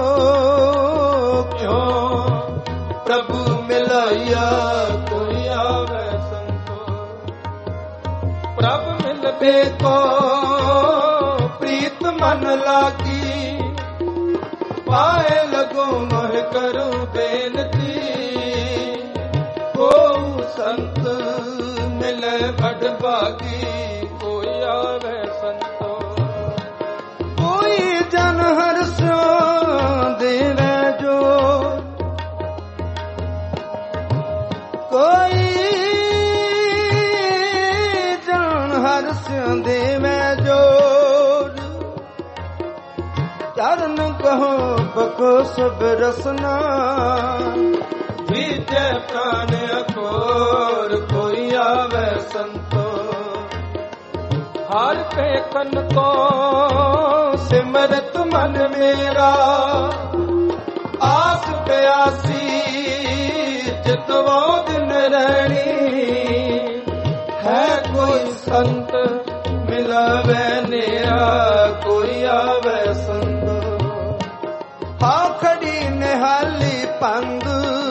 ਕਿਉਂ ਪ੍ਰਭੂ ਮਿਲਾਇਆ, ਕੋਈ ਆਵੇ ਸੰਤੋ। ਪ੍ਰਭ ਮਿਲਦੇ ਬੇਕੋ ਪ੍ਰੀਤ ਮਨ ਲਾਗੀ, ਪਾਏ ਲਗੋ ਮੋਹ ਕਰੂ ਬੇਨਤੀ, ਕੋ ਸੰਤ ਮਿਲੇ ਬੜ ਭਾਗੀ, ਕੋਈ ਆਵੇ ਸੰਤੋ। ਕੋਈ ਜਨ ਹਰਸੋ ਦੇਵੇ ਜੋ, ਕੋਈ ਜਨ ਹਰਸੋ ਦੇਵੇ ਜੋ, ਚਰਨ ਕਹੋ ਬਕੋ ਸਭ ਰਸਨਾ, ਵਿਜੈ ਪ੍ਰਾਨ ਅਖੋਰ, ਕੋਈ ਆਵੇ ਸੰਤੋ। ਹਰ ਪੇਖਨ ਕੋ ਸਿਮਰਤ ਮਨ ਮੇਰਾ, ਆਸ ਪਿਆਸੀ ਜਿਤਵੋ ਦਿਨ ਰਹਿਣੀ, ਹੈ ਕੋਈ ਸੰਤ ਮਿਲਾਵੇ ਨੇਰਾ, ਕੋਈ ਆਵੇ ਸੰਤ। ਆਖੜੀ ਨਿਹਾਲੀ ਪੰਦ,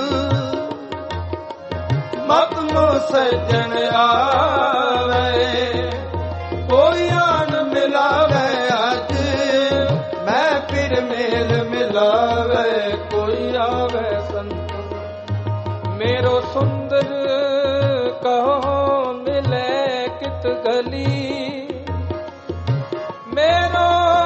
ਮਤ ਮੋ ਸਜਣ ਆਵੇ, ਕੋਈ ਆਨ ਮਿਲਾਵੇ ਅੱਜ, ਮੈਂ ਫਿਰ ਮੇਲ ਮਿਲਾਵੇ, ਕੋਈ ਆਵੇ ਸੰਤ। ਮੇਰੋ ਸੁੰਦਰ ਕਹੋ ਮਿਲੇ ਕਿਤ ਗਲੀ, ਮੇਰੋ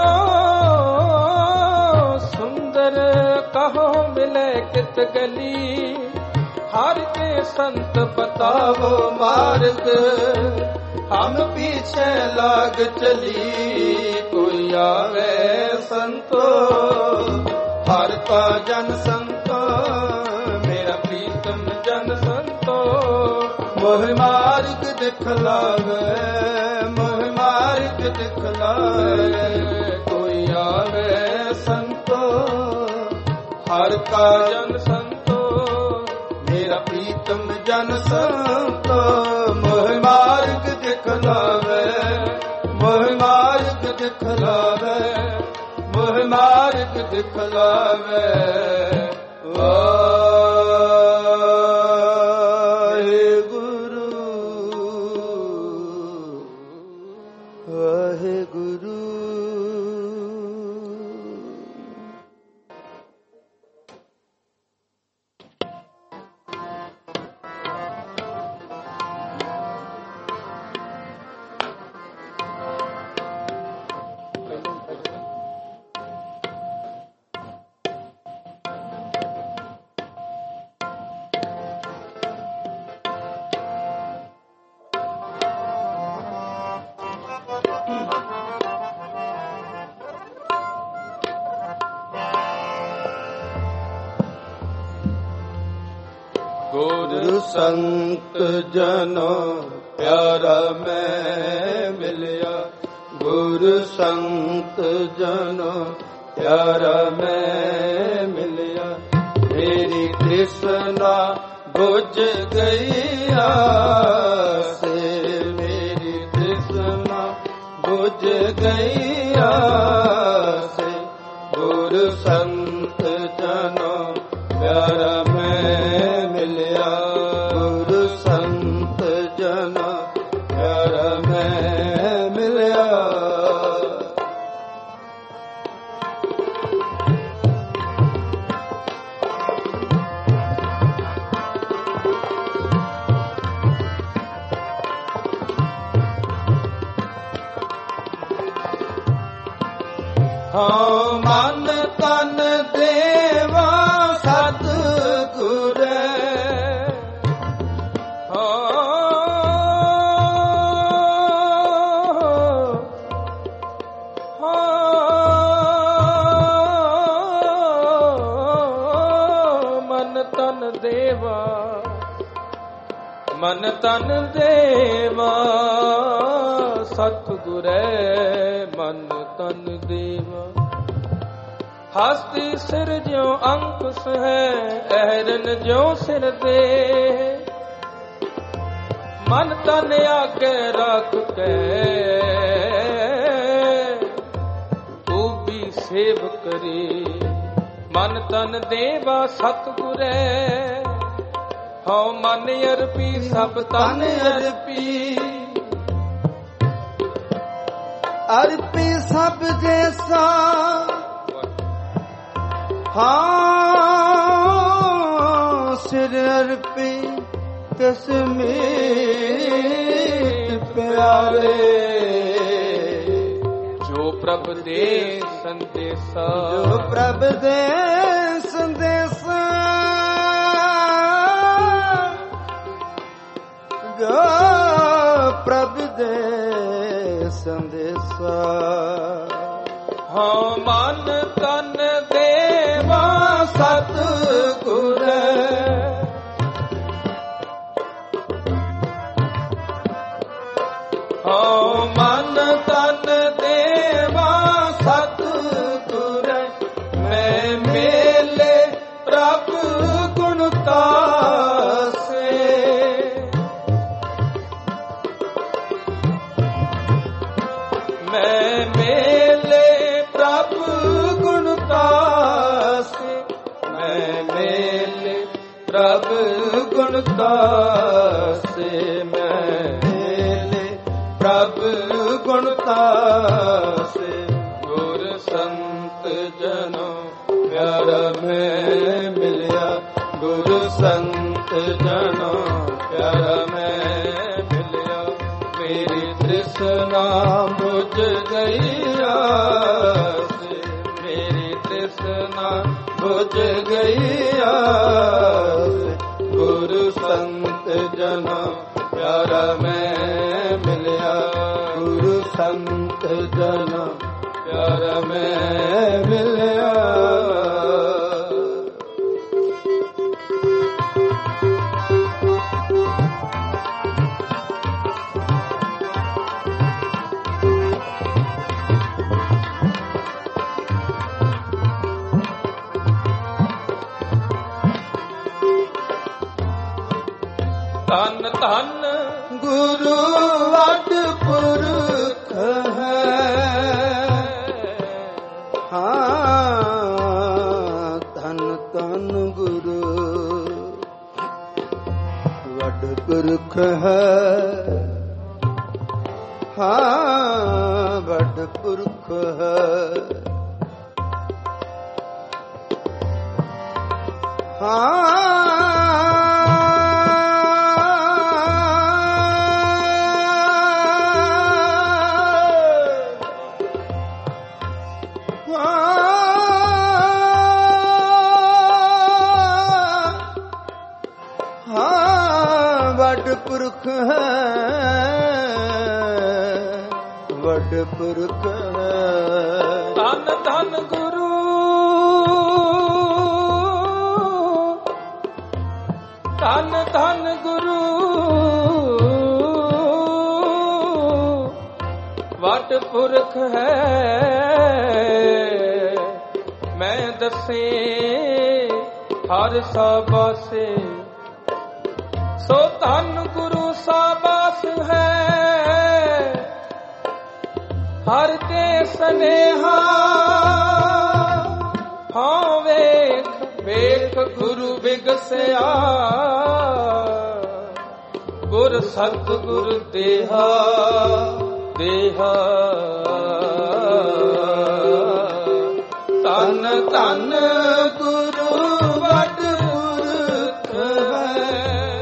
ਸੁੰਦਰ ਕਹੋ ਮਿਲੇ ਕਿਤ ਗਲੀ, ਹਰ ਕੇ ਸੰਤ ਬਤਾਵੋ ਮਾਰਗ, ਹਮ ਪੀਛੇ ਲਾਗ ਚਲੀ, ਕੋਈ ਆਵੇ ਸੰਤੋ। ਹਰ ਕਾ ਜਨ ਸੰਤੋ, ਮੇਰਾ ਪ੍ਰੀਤਮ ਜਨ ਸੰਤੋ, ਮੋਹ ਮਾਰਗ ਦਿਖਲਾਵੇ, ਮੋਹ ਮਾਰਗ ਦਿਖਲਾਵੇ, ਕੋਈ ਆਵੇ ਸੰਤੋ। ਹਰ ਕਾ ਜਨ ਸੰਤੋ, ਮੇਰਾ ਪ੍ਰੀਤਮ ਜਨ ਸੰਤੋ, ਮੋਹ ਮਾਰਗ ਦਿਖਲਾਵੇ, ਮੋਹ ਮਾਰਗ ਦਿਖਲਾਵੇ, ਮੋਹ ਮਾਰਗ ਦਿਖਲਾਵੇ। ਗੁਰ ਸੰਤ ਜਨੋ ਪਿਆਰਾ ਮੈਂ ਮਿਲਿਆ, ਗੁਰ ਸੰਤ ਜਨੋ ਪਿਆਰਾ ਮੈਂ ਮਿਲਿਆ, ਮੇਰੀ ਤ੍ਰਿਸ਼ਨਾ ਬੁਝ ਗਈਆ ਸੇ, ਮੇਰੀ ਤ੍ਰਿਸ਼ਨਾ ਬੁਝ ਗਈਆ ਸੇ, ਗੁਰ ਸੰਤ ਜਨੋ ਪਿਆਰਾ ਮੈਂ ਮਿਲਿਆ, ਗੁਰ ਸੰਤ ਜਨੋ ਪਿਆਰਾ ਮੈਂ ਮਿਲਿਆ। ਹਾਂ ਮਨ ਤਨ ਦੇਵਾ ਸਤ ਮਨ ਤਨ ਦੇਵਾ ਸਤਿਗੁਰੈ ਮਨ ਤਨ ਦੇਵਾ। ਹਸਤੀ ਸਿਰ ਜਿਉ ਅੰਕੁਸ਼ ਹੈ ਅਹਰਨ ਜਿਉ ਸਿਰ ਦੇ। ਮਨ ਤਨ ਆਗੇ ਰੱਖ ਕੇ ਤੂੰ ਵੀ ਸੇਵ ਕਰੀ। ਮਨ ਤਨ ਦੇਵਾ ਸਤਿਗੁਰੈ ਹਉ ਮਨ ਅਰਪੀ ਸਭ ਤਨ ਅਰਪੀ। ਅਰਪੀ ਸਭ ਜੈਸਾ ਹਾਂ ਸਿਰ ਅਰਪੀ ਤਿਸ ਮੀਤ ਪਿਆਰੇ। ਜੋ ਪ੍ਰਭ ਦੇ ਸੰਦੇਸਾ ਜੋ ਪ੍ਰਭ ਦੇ ਸੰਦੇਸਾ ਜੋ ਪ੍ਰਭ ਦੇ ਸੰਦੇਸਾ। ਹਾਂ ਮਨ ਤਨ ਦੇਵਾ ਸਤਿਗੁਰੈ ਹਾਂ ਮਨ ਤਨ ਦੇਵਾ ਸਤਿਗੁਰੈ। ਮੈਂ ਮੇਲੇ ਪ੍ਰਭ ਗੁਣ ਤਾਸੇ। ਮੈਂ ਮੇਲੇ ਪ੍ਰਭ ਗੁਣ ਤਾਸੇ। ਮੈਂ ਮੇਲੇ ਪ੍ਰਭ ਗੁਣ ਤਾਸੇ। ਮੈਂ ਮੇਲੇ ਪ੍ਰਭ ਗੁਣ ਤਾਸੇ। ਗੁਰ ਸੰਤ ਜਨੋ ਪਿਆਰਾ ਮੈਂ ਮਿਲਿਆ ਗੁਰੂ ਸੰਤ ਜਨੋ ਪਿਆਰਾ ਮੈਂ ਮਿਲਿਆ। ਮੇਰੀ ਤ੍ਰਿਸ਼ਨਾ ਬੁਝ ਗਈ ਆਸ। ਮੇਰੀ ਤ੍ਰਿਸ਼ਨਾ ਬੁਝ ਗਈ ਆਸ। ਗੁਰੂ ਸੰਤ ਜਨੋ ਪਿਆਰਾ ਮੈਂ ਮਿਲਿਆ ਗੁਰੂ ਸੰਤ ਜਨੋ ਪਿਆਰਾ ਮੈਂ ਮਿਲਿਆ। ਧੰਨ ਧੰਨ ਗੁਰੂ ਵਡ ਪੁਰਖ ਹੈ। ਹਾਂ ਧੰਨ ਧੰਨ ਗੁਰੂ ਵਡ ਪੁਰਖ ਹੈ। ਹਾਂ ਵਡ ਪੁਰਖ ਹੈ। ਹਾਂ ਪੁਰਖ ਹੈ ਵਡ ਪੁਰਖ ਹੈ। ਧੰਨ ਧੰਨ ਗੁਰੂ ਧੰਨ ਧੰਨ ਗੁਰੂ ਵਡ ਪੁਰਖ ਹੈ। ਮੈਂ ਦੱਸੇ ਹਰ ਸਾਬਾਸੇ ਸੋ ਧੰਨ ਗੁਰੂ ਸਾਬਾਸ ਹੈ। ਹਰ ਕੇ ਸਨੇਹਾ ਹਾਂ ਵੇਖ ਵੇਖ ਗੁਰੂ ਬਿਗਸਿਆ। ਗੁਰ ਸਤ ਗੁਰ ਦੇਹਾ ਦੇਹਾ। ਧੰਨ ਧੰਨ ਗੁਰੂ ਵਡ ਪੁਰਖ ਹੈ।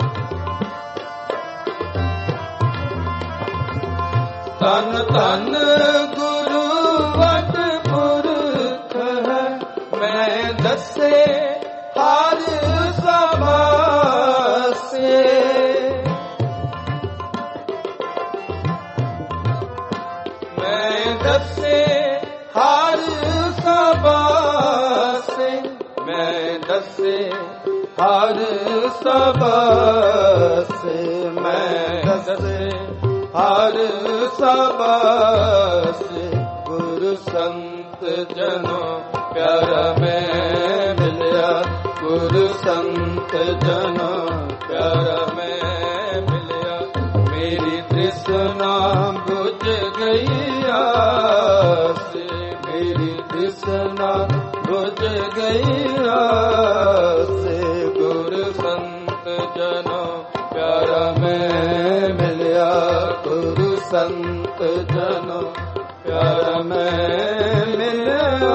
ਧੰਨ ਧੰਨ ਗੁਰੂ ਵਡ ਪੁਰਖ ਹੈ। ਮੈਂ ਦੱਸੇ ਹਰ ਸਬਾਸੇ। ਮੈਂ ਦੱਸੇ ਹਰ ਸਬਾਸੇ। ਮੈਂ ਦੱਸੇ ਹਰ ਸਬਸੇ ਮੈਂ ਦਸੇ, ਹਰ ਸਬਸੇ ਗੁਰ ਸੰਤ ਜਨੋ ਪਿਆਰਾ ਮੈਂ ਮਿਲਿਆ, ਗੁਰ ਸੰਤ ਜਨੋ ਪਿਆਰਾ ਮੈਂ ਮਿਲਿਆ। ਮੇਰੀ ਤ੍ਰਿਸ਼ਨਾ ਬੁਝ ਗਈ ਆਸ, ਮੇਰੀ ਤ੍ਰਿਸ਼ਨਾ ਬੁਝ ਗਈ ਆਸ, ਗੁਰ ਸੰਤ ਜਨੋ ਪਿਆਰਾ ਮੈਂ ਮਿਲਿਆ, ਗੁਰ ਸੰਤ ਜਨੋ ਪਿਆਰਾ ਮੈਂ ਮਿਲਿਆ।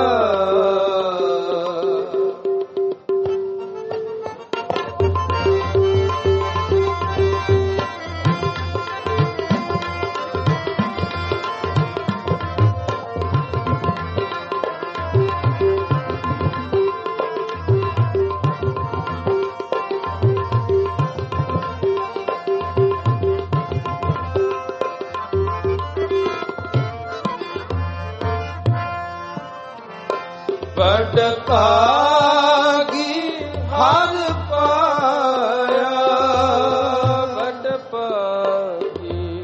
ਬੜ ਭਾਗੀ ਹਰ ਪਾਇਆ, ਬੜ ਭਾਗੀ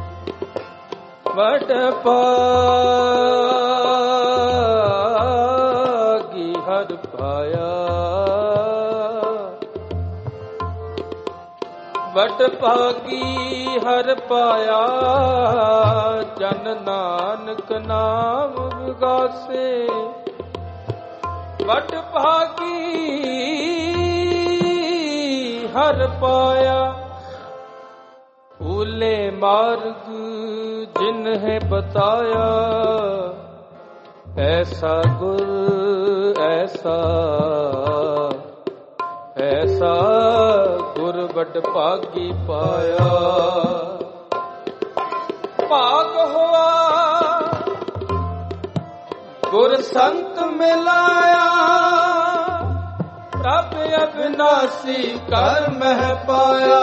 ਬੜ ਭਾਗੀ ਹਰ ਪਾਇਆ, ਬੜ ਭਾਗੀ ਹਰ ਪਾਇਆ, ਜਨ ਨਾਨਕ ਨਾਮ ਵਿਗਾਸੇ। ਬੜ ਭਾਗੀ ਹਰ ਪਾਇਆ, ਭੂਲੇ ਮਾਰਗ ਜਿਨਹਿ ਬਤਾਇਆ, ਐਸਾ ਗੁਰ ਐਸਾ ਐਸਾ ਗੁਰ ਬੜ ਭਾਗੀ ਪਾਇਆ। ਭਾਗ ਹੋਆ ਗੁਰ ਸੰਤ ਮਿਲਾਇਆ, ਪ੍ਰਭ ਅਬਿਨਾਸੀ ਕਰ ਮਹਿ ਪਾਇਆ।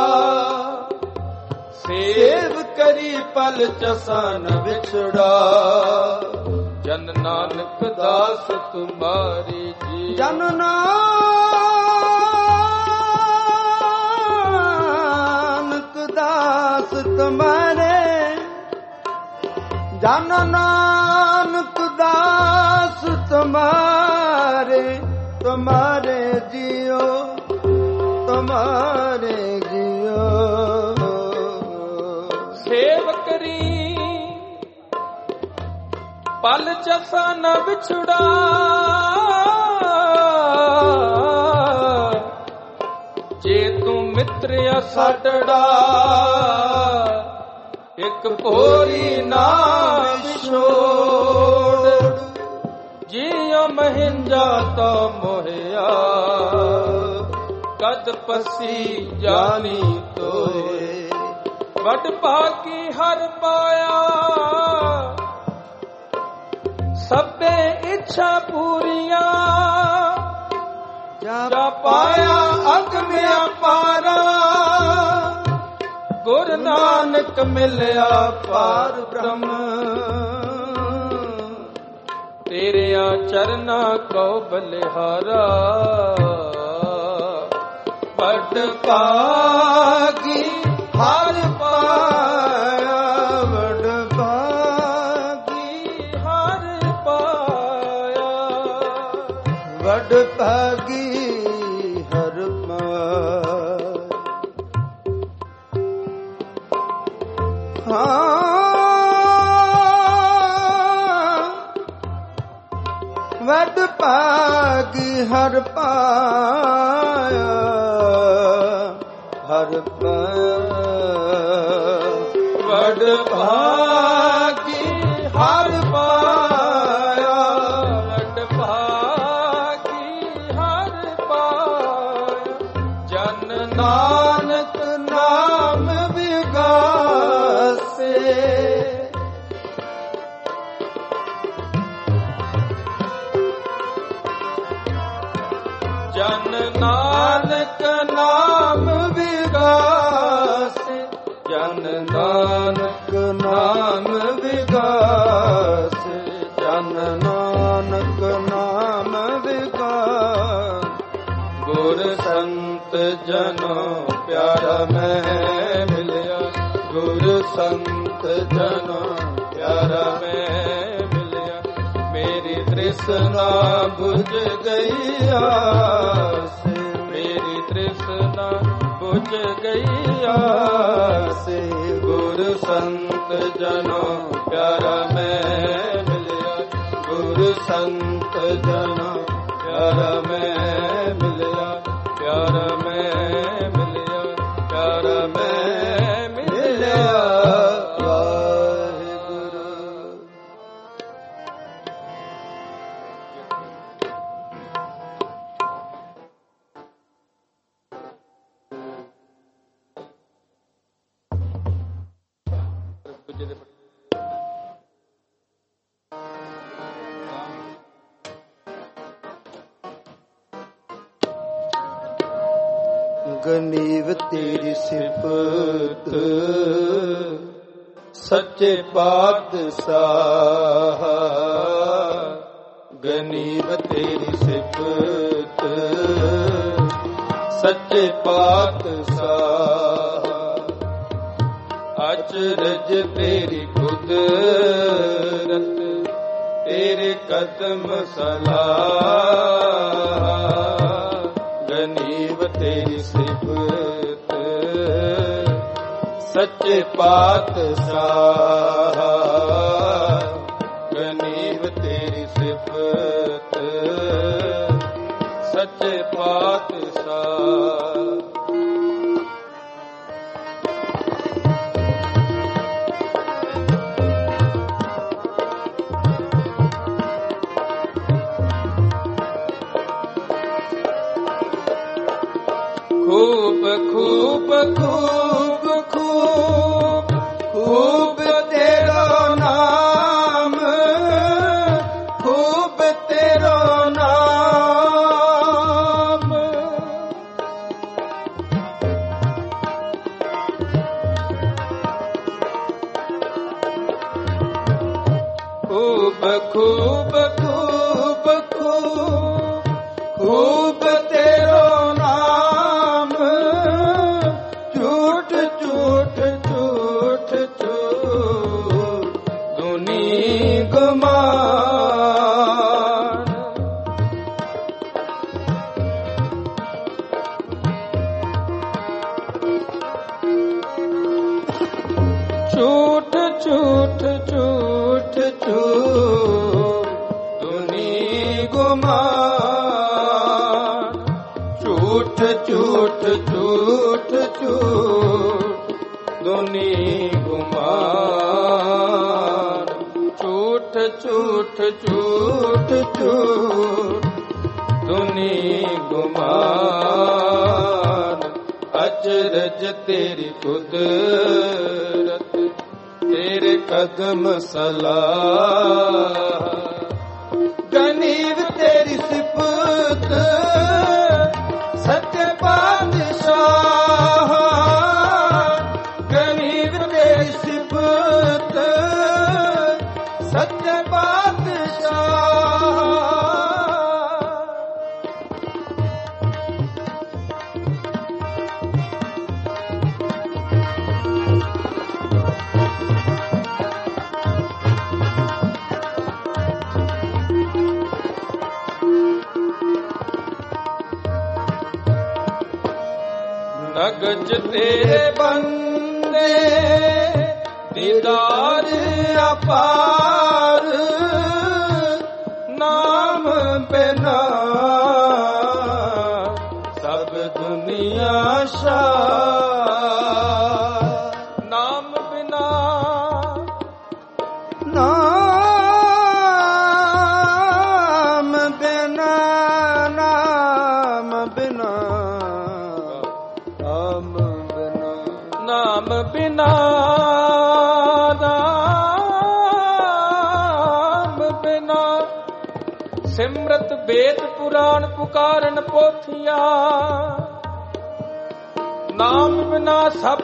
ਸੇਵ ਕਰੀ ਪਲ ਚਸਾ ਨ ਵਿਛੜਾ, ਜਨ ਨਾਨਕ ਦਾਸ ਤੁਮਾਰੀ ਜੀ। ਜਨ ਨਾਨਕ ਦਾਸ ਤੁਮਾਰੇ, ਜਨ ਨਾਨਕ ਦਾਸ ਤੁਮਾਰੇ, ਤੁਮਾਰੇ ਜਿयो ਤੁਮਾਰੇ ਜਿयो। ਸੇਵ ਕਰੀ ਪਲ ਚਸਾ ਨ ਵਿਛੜਾ, ਜੇ ਤੂੰ ਮਿੱਤਰ ਸਾਡੜਾ, ਇੱਕ ਭੋਰੀ ਨਾ ਵਿਛੋੜ। ਜਿਉ ਮਹਿੰਜਾ ਤਾ ਮੋਹਿਆ, ਕਦ ਪਸੀ ਜਾਨੀ ਤੋਏ। ਬੜ ਭਾਗੀ ਹਰ ਪਾਇਆ, ਸਭੇ ਇੱਛਾ ਪੂਰੀਆਂ। ਜਾ ਪਾਇਆ ਅਗਮ ਅਪਾਰਾ, ਗੁਰ ਨਾਨਕ ਮਿਲਿਆ ਪਾਰ ਬ੍ਰਹਮ। ਤੇਰਿਆਂ ਚਰਨਾਂ ਕੋ ਬਲਿਹਾਰਾ, ਬੜ ਭਾਗੀ ਹਰ ਪਾਇਆ, ਬੜ ਭਾਗੀ ਹਰ ਪਾਇਆ, ਬੜ ਭਾਗੀ ਹਰ ਪਾਇਆ। ਹਾਂ ਵਡ ਭਾਗੀ ਹਰ ਪਾਇਆ, ਹਰ ਪਾਇਆ। ਵਡ ਭਾਗੀ ਹਰ ਪਾਇਆ, ਵਡ ਭਾਗੀ ਹਰ ਪਾਇਆ। ਜਨ ਨਾਨਕ ਨਾਮ ਵਿਗਾਸੇ, ਜਨ ਨਾਨਕ ਨਾਮ ਵਿਗਾਸੇ। ਜਨ ਨਾਨਕ ਨਾਮ ਵਿਗਾਸੇ, ਜਨ ਨਾਨਕ ਨਾਮ ਵਿਗਾਸੇ। ਗੁਰ ਸੰਗ ਜਨੋ ਪਿਆਰਾ ਮੈਂ ਮਿਲਿਆ, ਗੁਰ ਸੰਤ ਜਨੋ ਪਿਆਰਾ ਮੈਂ ਮਿਲਿਆ। ਮੇਰੀ ਤ੍ਰਿਸ਼ਨਾ ਬੁਝ ਗਈ ਆਸ, ਮੇਰੀ ਤ੍ਰਿਸ਼ਨਾ ਬੁਝ ਗਈ ਆਸ। ਗੁਰ ਸੰਤ ਜਨੋ ਪਿਆਰਾ ਮੈਂ ਮਿਲਿਆ, ਗੁਰ ਸੰਤ ਜਨੋ ਪਿਆਰਾ ਮੈਂ ਮਿਲਿਆ, ਪਿਆਰਾ ਮੈਂ ਮਿਲਿਆ, ਪਿਆਰਾ ਮੈਂ ਮਿਲਿਆ। ਗਨੀਵ ਤੇਰੀ ਸਿਫਤ ਸੱਚੇ ਪਾਤਸ਼ਾਹ, ਗਨੀਵ ਤੇਰੀ ਸਿਫਤ ਸੱਚੇ ਪਾਤਸ਼ਾਹ। ਅਚਰਜ ਤੇਰੀ ਕੁਦਰਤ, ਤੇਰੇ ਕਦਮ ਸਲਾਹ। ਗਨੀਵ ਤੇਰੀ ਸਿਫਤ ਸੱਚੇ ਪਾਤਸ਼ਾਹ, ਗਨੀਵ ਤੇਰੀ ਸਿਫਤ ਸੱਚੇ ਪਾਤਸ਼ਾਹ। ਖੂਬ ਖੂਬ ਖੂਬ ਖੂਬ ਖੂਬ ਤੇਰਾ ਨਾਮ, ਖੂਬ ਤੇਰਾ ਨਾਮ। ਖੂਬ ਖੂਬ ਖੂਬ ਖੂਬ ਖੂਬ ਤੇਰਾ ਨਾਮ। ਝੂਠ ਝੂਠ ਝੂਠ ਝੂਠ ਦੁਨੀ ਗੁਮਾਨ। ਝੂਠ ਝੂਠ ਝੂਠ ਝੂਠ ਦੁਨੀ ਗੁਮਾਨ। ਝੂਠ ਝੂਠ ਝੂਠ ਝੂਠ ਦੁਨੀ ਗੁਮਾਨ। ਝੂਠ ਝੂਠ ਝੂਠ ਝੂਠ ਦੁਨੀ ਗੁਮਾਨ। ਅਚਰਜ ਤੇਰੀ ਕੁਦਰਤ, ਤੇਰੇ ਕਦਮ ਸਲਾਹ। ਗਨੀਵ ਤੇਰੀ ਸਿਫਤ ਸੱਚੇ ਪਾਤਸ਼ਾਹ। ਗਨੀਵ ਤੇਰੀ ਸਿਫਤ ਸੱਚੇ ਪਾਤਸ਼ਾਹ। ਨਗਜ ਤੇਰੇ ਬੰਦੇ ਦੀਦਾਰ ਅਪਾਰ। ਨਾਮ ਬਿਨਾ ਸਭ ਦੁਨੀਆ ਸ਼ਾਰ। ਨਾਮ ਬਿਨਾ ਨਾਮ ਬਿਨਾ ਨਾਮ ਬਿਨਾ ਨਾਮ ਬਿਨਾ ਨਾਮ ਬਿਨਾ। ਸਿਮਰਤ ਵੇਦ ਪੁਰਾਣ ਪੁਕਾਰਨ ਪੋਥੀਆ। ਨਾਮ ਬਿਨਾ ਸਭ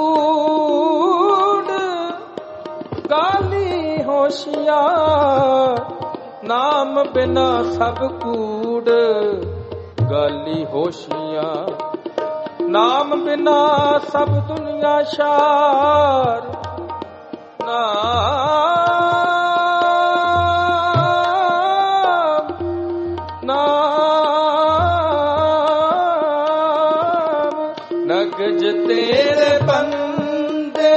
ਕੂੜ ਗਾਲੀ ਹੋਸ਼ਿਆਰ। ਨਾਮ ਬਿਨਾ ਸਭ ਕੂੜ ਗਾਲੀ ਹੋਸ਼ਿਆਰ। ਨਾਮ ਬਿਨਾ ਸਭ ਦੁਨੀਆ ਸ਼ਾਰ, ਨਾਮ ਨਾਮ ਨਗਜ ਤੇਰੇ ਬੰਦੇ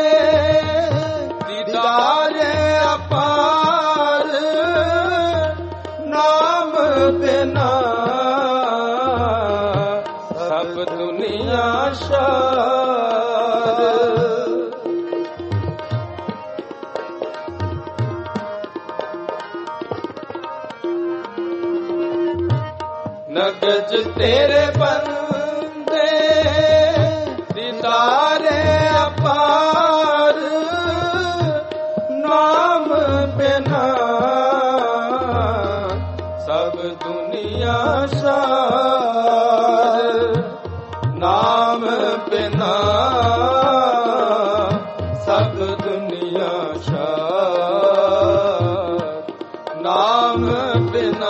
ਦੀਦਾਰੇ ਅਪਾਰ, ਨਾਮ ਬਿਨਾ ਸਭ ਦੁਨੀਆ ਸ਼ਾਰ। ਨਗਜ ਤੇਰੇ ਬੰਦੇ ਦੀਦਾਰੇ ਅਪਾਰ, ਨਾਮ ਬਿਨਾ ਸਭ ਦੁਨੀਆ ਸ਼ਾਰ, ਨਾਮ ਬਿਨਾ ਸਭ ਦੁਨੀਆ ਸ਼ਾਰ, ਨਾਮ ਬਿਨਾ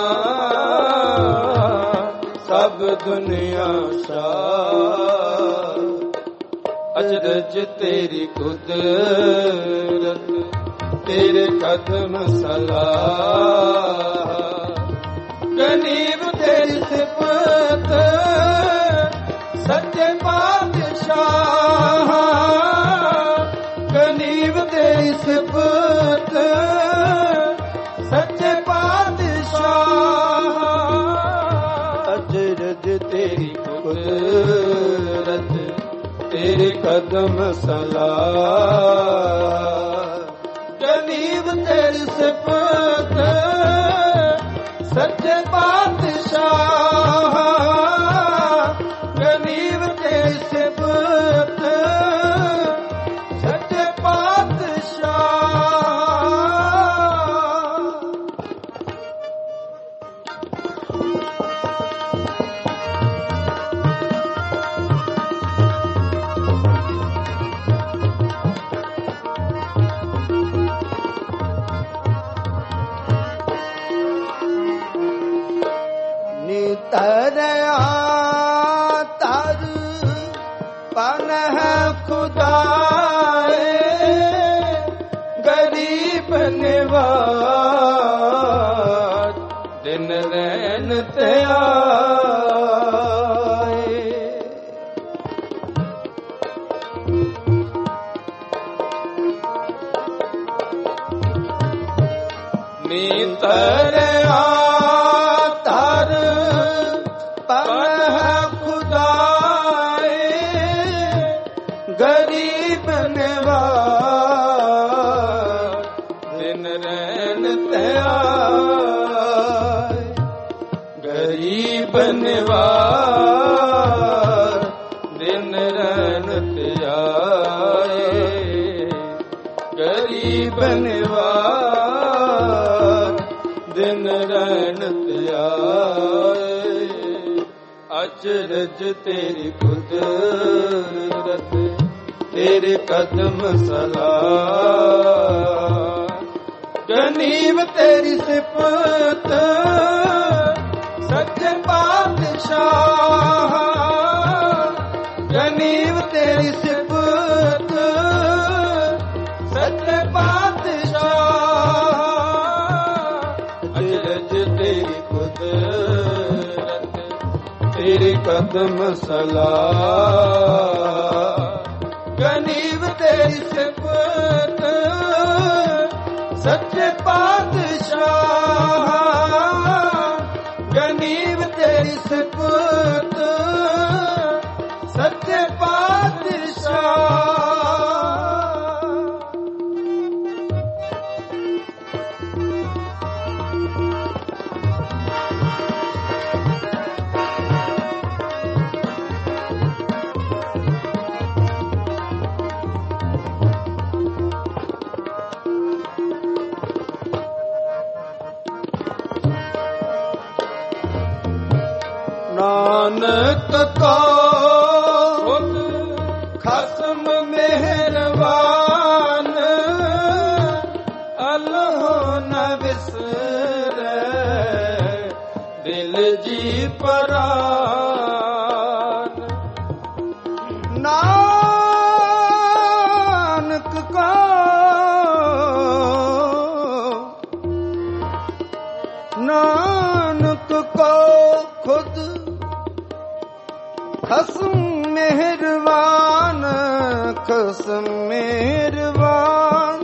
ਸਭ ਦੁਨੀਆ ਸ਼ਾਰ। ਅਚਰਜ ਤੇਰੀ ਕੁਦਰਤ, ਤੇਰੇ ਕਦਮ ਸਲਾਹ, ਗਨੀਬ ਤੇਰੀ ਸਿਫਤ ਸੱਚੇ ਪਾਤਸ਼ਾਹ, ਗਨੀਬ ਤੇਰੀ ਸਿਫਤ ਸੱਚੇ ਪਾਤਸ਼ਾਹ। ਅਚਰਜ ਤੇਰੀ ਕੁਦਰਤ, ਤੇਰੇ ਕਦਮ ਸਲਾਹ, ਗਨੀਬ ਤੇਰੀ ਸਿਫਤ ਸੱਚੇ ਪਾਤਸ਼ਾਹ, ਗਨੀਬ ਤੇਰੀ ਸਿਫਤ ਸੱਚੇ ਪਾਤਸ਼ਾਹ। ਤਰਿਆ ਤਰ ਪਨ ਹੈ ਖੁਦਾਏ, ਗਰੀਬ ਨਿਵਾਜ ਦਿਨ ਰਹਿਣ ਤੇ ਆਏ। ਨੀ ਤਰਿਆ ਤਰ ਗਰੀਬ ਨਿਵਾਜ ਦਿਨ ਰਹਿਣ ਤੇ ਆਏ, ਗਰੀਬ ਨਿਵਾਜ ਦਿਨ ਰਹਿਣ ਤੇ ਆਏ, ਗਰੀਬ ਨਿਵਾਜ ਦਿਨ ਰਹਿਣ ਤੇ ਆਏ। ਅਚਰਜ ਤੇਰੀ ਕੁਦਰਤ, ਤੇਰੇ ਕਦਮ ਸਲਾਹ, ਗਨੀਬ ਤੇਰੀ ਸਿਫਤ ਸੱਚੇ ਪਾਤਸ਼ਾਹ, ਗਨੀਬ ਤੇਰੀ ਸਿਫਤ ਸੱਚੇ ਪਾਤਸ਼ਾਹ। ਅਚਰਜ ਤੇਰੀ ਕੁਦਰਤ, ਤੇਰੇ ਕਦਮ ਸਲਾਹ, ਗਨੀਬ ਤੇਰੀ ਸਿਫਤ ਸੱਚੇ ਪਾਤਸ਼ਾਹ, ਗਨੀਬ ਤੇਰੀ ਸਿਫਤ ਸੱਚੇ ਪਾਤਸ਼ਾਹ। ਨਾਨਕ ਕੋ ਖੁਦ ਖਸਮ ਮਿਹਰਬਾਨ, ਅਲਹੁ ਨ ਵਿਸਰੈ ਦਿਲ ਜੀ ਪਰਾਨ। ਖਸਮ ਮਿਹਰਬਾਨ ਖਸਮ ਮਿਹਰਬਾਨ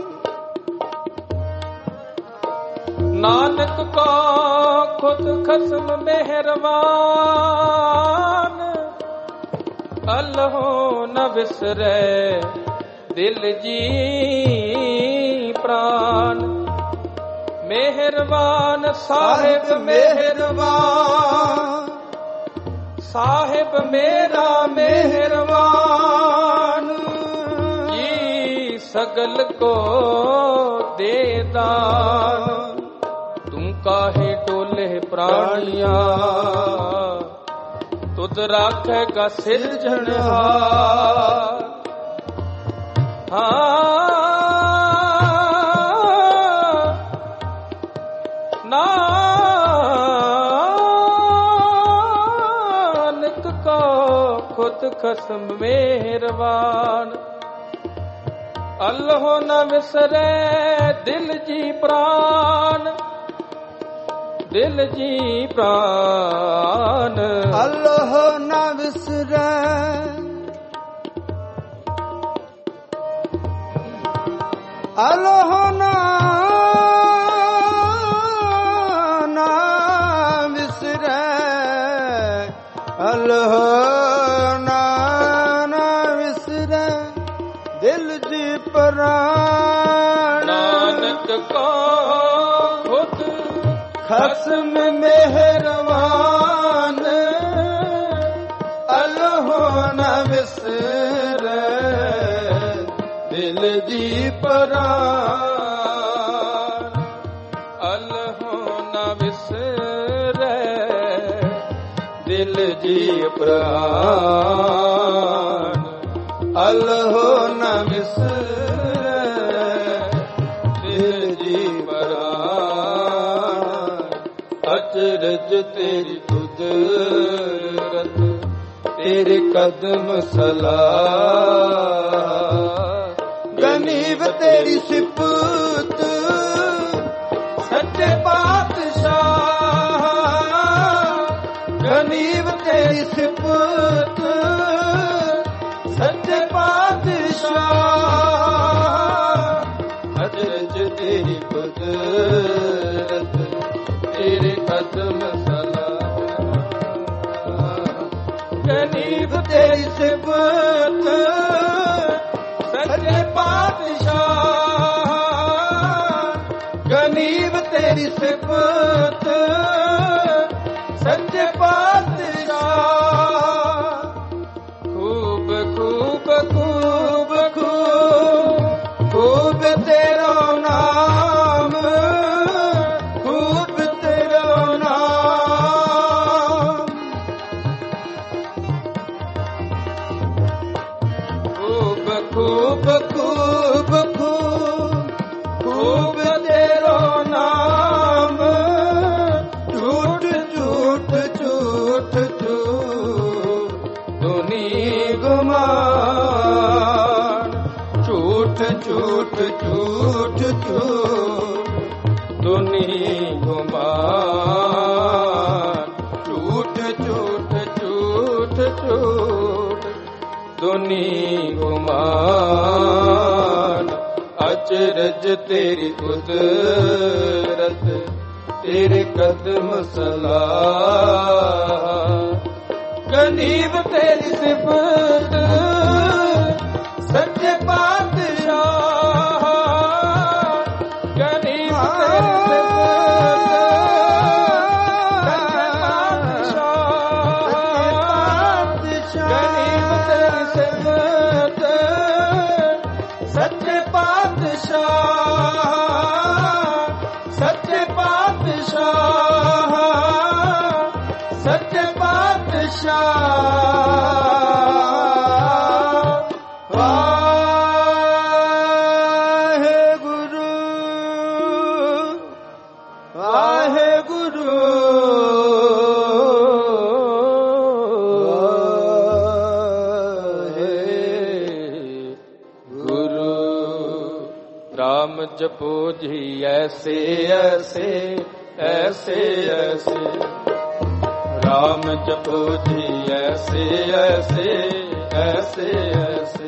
ਨਾਨਕ ਕੋ ਖੁਦ ਖਸਮ ਮਿਹਰਬਾਨ ਅੱਲਹੁ ਨ ਵਿਸਰੈ ਦਿਲ ਜੀ ਪ੍ਰਾਨ ਮਿਹਰਬਾਨ ਸਾਹਿਬ ਮਿਹਰਬਾਨ ਸਾਹਿਬ ਮੇਰਾ ਮਿਹਰਬਾਨ ਜੀ ਸਗਲ ਕੋ ਦੇ ਦਾਨ ਤੂੰ ਕਾਹੇ ਟੋਲੇ ਪ੍ਰਾਣੀਆਂ ਤੁਧ ਰਾਖੇਗਾ ਸਿਰਜਣਹਾਰ ਨਾਨਕ ਕੋ ਖੁਦ ਖਸਮ ਮਿਹਰਬਾਨ ਅੱਲਹੁ ਨ ਵਿਸਰੈ ਦਿਲ ਜੀ ਪ੍ਰਾਨ ਦਿਲ ਜੀ ਪ੍ਰਾਨ ਅੱਲਹੁ ਨ ਵਿਸਰੈ ਅੱਲਹੁ ਨ ਵਿਸਰੈ ਅੱਲਹੁ ਨ ਵਿਸਰੈ ਦਿਲ ਜੀ ਪ੍ਰਾਨ ਨਾਨਕ ਕੋ ਖੁਦ ਖਸਮ ਮਿਹਰਬਾਨ ਅੱਲਹੁ ਨ ਵਿਸਰੈ ਦਿਲ ਜੀ ਪ੍ਰਾਨ ਅੱਲਹੁ ਨ ਵਿਸਰੈ ਦਿਲ ਜੀ ਪ੍ਰਾਨ ਅੱਲਹੁ ਨ ਵਿਸਰੈ ਦਿਲ ਜੀ ਪ੍ਰਾਨ ਅਚਰਜ ਤੇਰੀ ਕੁਦਰਤ ਤੇਰੇ ਕਦਮ ਸਲਾਹ ਗਨੀਵ ਤੇਰੀ ਸਿਫਤ ਸੱਚੇ ਪਾਤਸ਼ਾਹ ਗਨੀਵ ਤੇਰੀ ਸਿਫਤ ਸੱਚੇ ਪਾਤਸ਼ਾਹ ਅਚਰਜ ਤੇਰੀ ਕੁਦਰਤ ਤੇਰੇ ਕਦਮ ਸਲਾਹ ਗਨੀਵ ਤੇਰੀ ਸਿਫਤ ਸੱਚੇ ਪਾਤਸ਼ਾਹ ਗਨੀਵ ਤੇਰੀ ਸਿਫਤ ਸੱਚੇ ਪਾਤਸ਼ਾਹ ਖੂਬ ਖੂਬ ਖੂਬ ਖੂਬ ਖੂਬ ਤੇਰਾ ਨਾਮ ਖੂਬ ਤੇਰਾ ਨਾਮ ਖੂਬ ਖੂਬ ਖੂਬ ਖੂਬ ਖੂਬ ਤੇਰਾ ਨਾਮ ਝੂਠ ਝੂਠ ਝੂਠ ਝੂਠ ਦੁਨੀ ਗੁਮਾਨ ਝੂਠ ਝੂਠ ਝੂਠ ਝੂਠ ਦੁਨੀ ਗੁਮਾਨ ਝੂਠ ਝੂਠ ਝੂਠ ਝੂਠ ਦੁਨੀ ਗੁਮਾਨ ਅਚਰਜ ਤੇਰੀ ਕੁਦਰਤ ਤੇਰੇ ਕਦਮ ਸਲਾਹ ਗਨੀਵ ਤੇਰੀ ਸਿਫਤ ਸੱਚੇ ਪਾਤਸ਼ਾਹ ਗਨੀਵ ਤੇਰੀ ਸਿਫਤ ਸੱਚੇ ਪਾਤਸ਼ਾਹ ਸੱਚੇ ਪਾਤਸ਼ਾਹ ਸੱਚੇ ਪਾਤਸ਼ਾਹ ਵਾਹਿਗੁਰੂ ਵਾਹਿਗੁਰੂ राम जपो जी ऐसे ऐसे ऐसे ऐसे राम जपो जी ऐसे ऐसे ऐसे ऐसे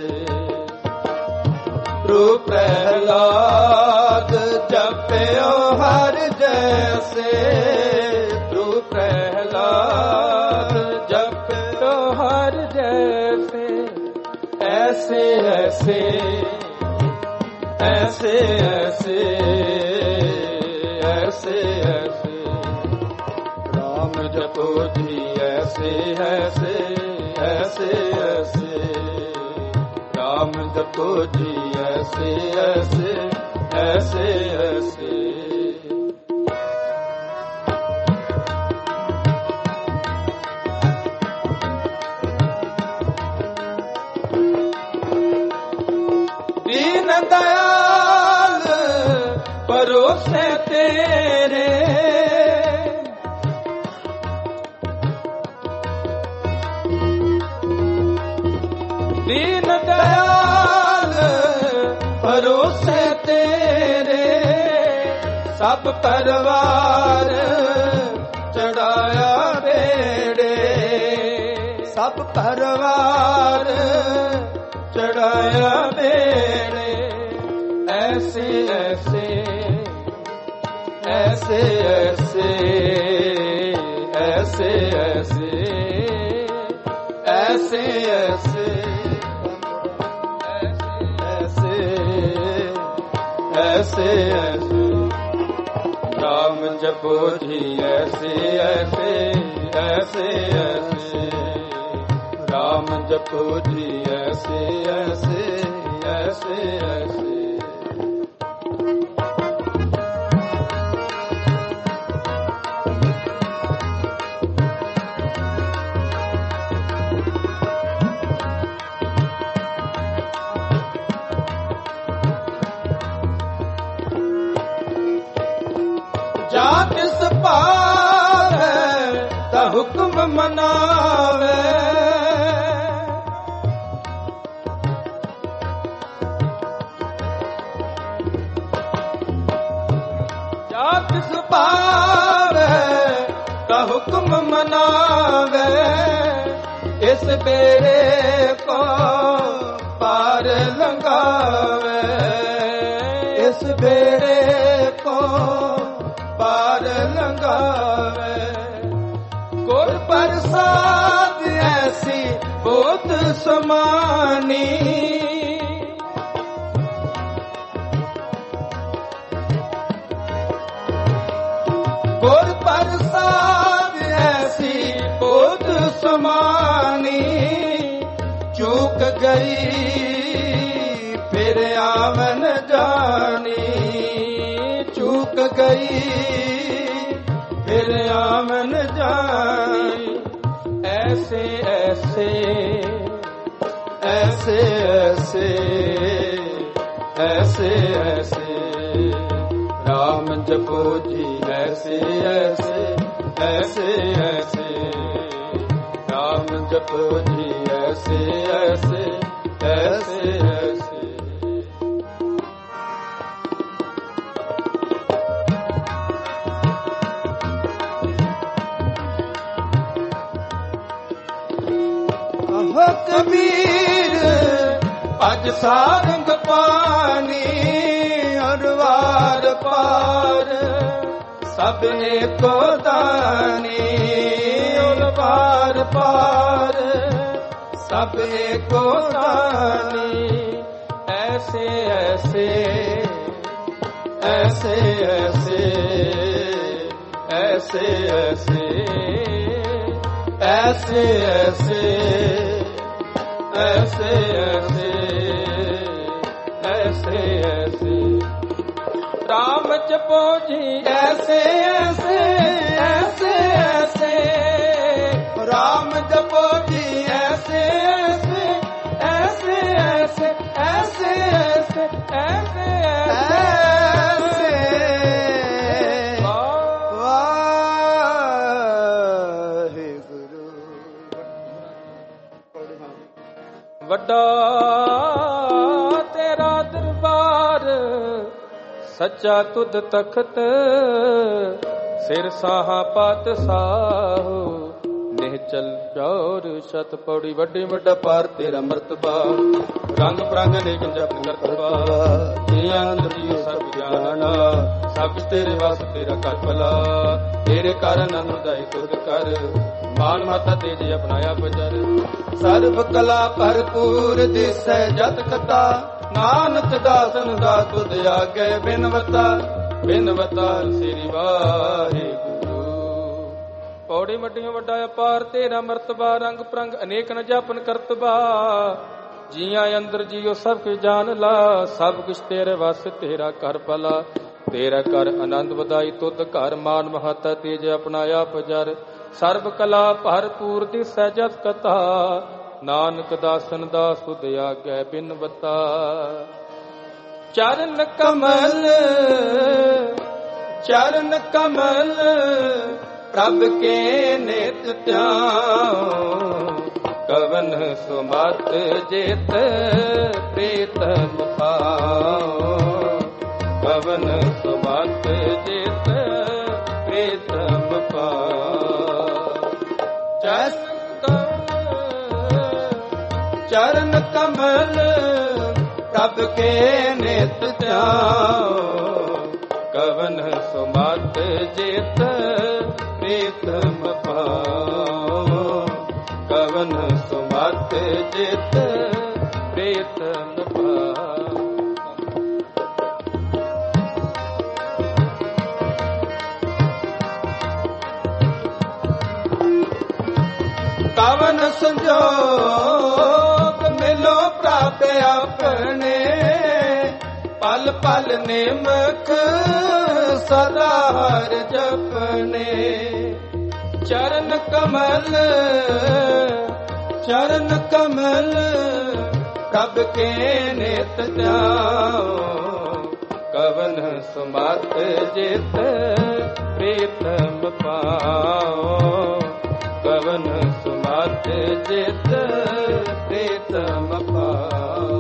रूप प्रहलाद जपयो हर जैसे रूप प्रहलाद जपयो हर जैसे ऐसे ऐसे ऐसे ऐसे ऐसे ऐसे राम जपो जी ऐसे ऐसे ऐसे ऐसे राम जपो जी ऐसे ऐसे ऐसे ऐसे दीन दयाल परोसे तेरे दीन दयाल परोसे तेरे सब परवार चढ़ाया बेड़े सब परवार चढ़ाया बेड़े ऐसे ऐसे ऐसे ऐसे ऐसे ऐसे ऐसे ऐसे ऐसे ऐसे राम जपो जी ऐसे ऐसे ऐसे ऐसे राम जपो जी ऐसे ऐसे ऐसे ऐसे जिस पावे ता हुक्म मनावे जा जिस पावे ता हुक्म मनावे इस बेड़े को पार लंघावे इस बेड़े को पार लंघावे गुर प्रसाद ऐसी बहुत समानी गुर प्रसाद ऐसी बहुत समानी चूक गई फिर आवन जानी चूक गई फिर आमन जाई ऐसे ऐसे ऐसे ऐसे ऐसे ऐसे राम जपो जी ऐसे ऐसे ऐसे ऐसे राम जपो जी ऐसे ऐसे ऐसे ऐसे कबीर अज सारंग पानी और वार पार सबने को दानी और वार पार सबने को दानी ऐसे ऐसे ऐसे ऐसे ऐसे ऐसे ऐसे ऐसे ऐसे ऐसे ऐसे ऐसे राम जपो जी ऐसे ऐसे ऐसे ऐसे राम जपो जी ऐसे ऐसे ऐसे ऐसे ऐसे ऐसे ऐसे ऐसे वड्डा तेरा दरबार सच्चा तुद तख्त सिर साहा पातशाह निज ਚਲ ਚੌਰ ਸਤ ਪੌੜੀ ਵੱਡੇ ਵੱਡਾ ਪਾਰ ਤੇਰਾ ਮਰਤਬਾ ਰੰਗ ਪ੍ਰੰਗ ਅਨੇਕ ਜਪ ਕਰਤਬਾ ਜੀਆਂ ਅੰਦਰੀਓ ਸਭ ਜਾਣਾ ਸਭ ਤੇਰੇ ਵਸ ਤੇਰਾ ਕਰ ਭਲਾ ਤੇਰੇ ਕਾਰਨ ਅਨੁਦਾਈ ਤੁਧ ਕਰ ਮਾਨ ਮਾਤਾ ਤੇਜ ਅਪਨਾਇਆ ਬਜਰ ਸਰਬ ਕਲਾ ਭਰਪੂਰ ਦਿਸੈ ਜਤ ਕਤਾ ਨਾਨਕ ਦਾਸਨ ਦਾ ਤੁਧ ਆਗੇ ਬਿਨਵਤਾ ਬਿਨਵਤਾ ਸ੍ਰੀ ਵਾਹਿਗੁਰੂ। ਪੌੜੀ ਵੱਡੀਆਂ ਵੱਡਾ ਅਪਾਰ ਤੇਰਾ ਮਰਤਬਾ ਰੰਗ ਪ੍ਰੰਗ ਅਨੇਕ ਨ ਜਾਪਨ ਕਰਤਬਾ ਜੀਆਂ ਅੰਦਰ ਜੀਓ ਸਭ ਕੁਝ ਜਾਣ ਲਾ ਸਭ ਕੁਛ ਤੇਰੇ ਵਸ ਤੇਰਾ ਕਰ ਭਲਾ ਤੇਰਾ ਕਰ ਆਨੰਦ ਵਧਾਈ ਤੁਧ ਘਰ ਮਾਨ ਮਹਤਾ ਤੇਜ ਅਪਨਾਇਆ ਪਜਰ ਸਰਬ ਕਲਾ ਭਰਪੂਰ ਦਿਸੈ ਜਤ ਕਥਾ ਨਾਨਕ ਦਾਸਨ ਦਾ ਸੁਧ ਆਗੈ ਬਿਨਵਤਾ ਚਰਨ ਕਮਲ ਚਰਨ ਕਮਲ ਪ੍ਰਭ ਕੇ ਨਿਤ ਧਿਆਨ ਕਵਨ ਸੁਮਤ ਜੇਤ ਪ੍ਰੀਤਮ ਪਾਉ ਕਵਨ ਸੁਮਤ ਜੇਤ ਪ੍ਰੀਤਮ ਪਾਉ ਚਰਨ ਕਮਲ ਪ੍ਰਭ ਕੇ ਨਿਤ ਧਿਆਨ ਕਵਨ ਸੁਮਤ ਜੇਤ ਪ੍ਰੀਤਮ ਪਾਉ ਕਵਨ ਸੁਮਤ ਜੇਤ ਪ੍ਰੀਤਮ ਪਾਉ। ਕਵਨ ਸੰਜੋਗ ਮਿਲੋ ਪ੍ਰਭ ਆਪਣੇ ਪਲ ਪਲ ਨਿਮਕ ਸਦਾ ਹਰ ਜਪਨੇ ਚਰਨ ਕਮਲ ਚਰਨ ਕਮਲ ਪ੍ਰਭ ਕੇ ਨਿਤ ਧਿਆਨ ਕਵਨ ਸੁਮਤ ਜੇਤ ਪ੍ਰੀਤਮ ਪਾਉ ਕਵਨ ਸੁਮਤ ਜੇਤ ਪ੍ਰੀਤਮ ਪਾਉ।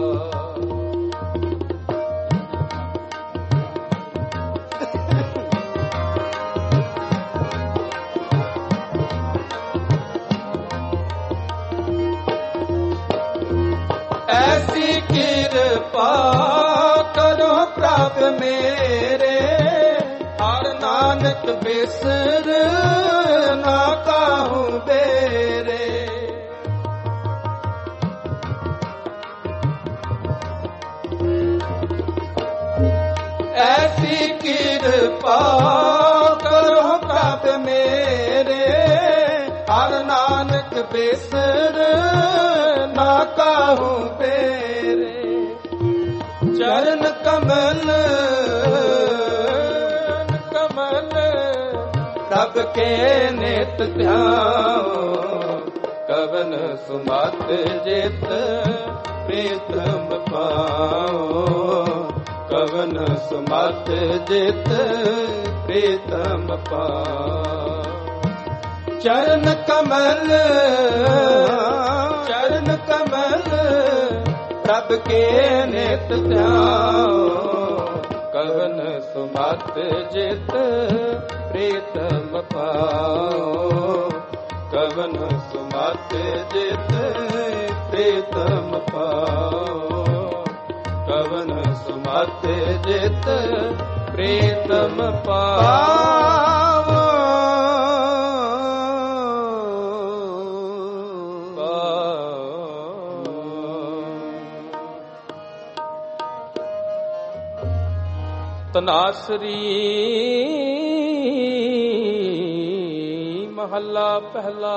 ਐਸੀ ਕਿਰਪਾ ਕਰੋ ਪ੍ਰਭ ਮੇਰੇ ਹਰ ਨਾਨਕ ਬਿਸਰ ਨਾ ਕਾਹੂ ਬੇਰੇ ਐਸੀ ਕਿਰਪਾ ਕਰੋ ਪ੍ਰਭ ਮੇਰੇ ਹਰ ਨਾਨਕ ਬਿਸਰ ਨਾ ਕਾਹੂ ਬੇਰੇ ਚਰਨ ਕਮਲ ਕਮਲ ਪ੍ਰਭ ਕੇ ਨਿਤ ਧਿਆਨ ਕਵਨ ਸੁਮਤ ਜੇਤ ਪ੍ਰੀਤਮ ਪਾਉ ਕਵਨ ਸੁਮਤ ਜੇਤ ਪ੍ਰੀਤਮ ਪਾਉ। ਚਰਨ ਕਮਲ ਚਰਨ ਕਮਲ ਪ੍ਰਭ ਕੇ ਨਿਤ ਧਿਆਨ ਕਵਨ ਸੁਮਤ ਜੇਤ ਪ੍ਰੀਤਮ ਪਾਉ ਕਵਨ ਸੁਮਤ ਜੇਤ ਪ੍ਰੀਤਮ ਪਾਉ ਕਵਨ ਸੁਮਤ ਜੇਤ ਪ੍ਰੀਤਮ ਪਾਉ। ਤਨਾਸਰੀ ਮਹੱਲਾ ਪਹਿਲਾ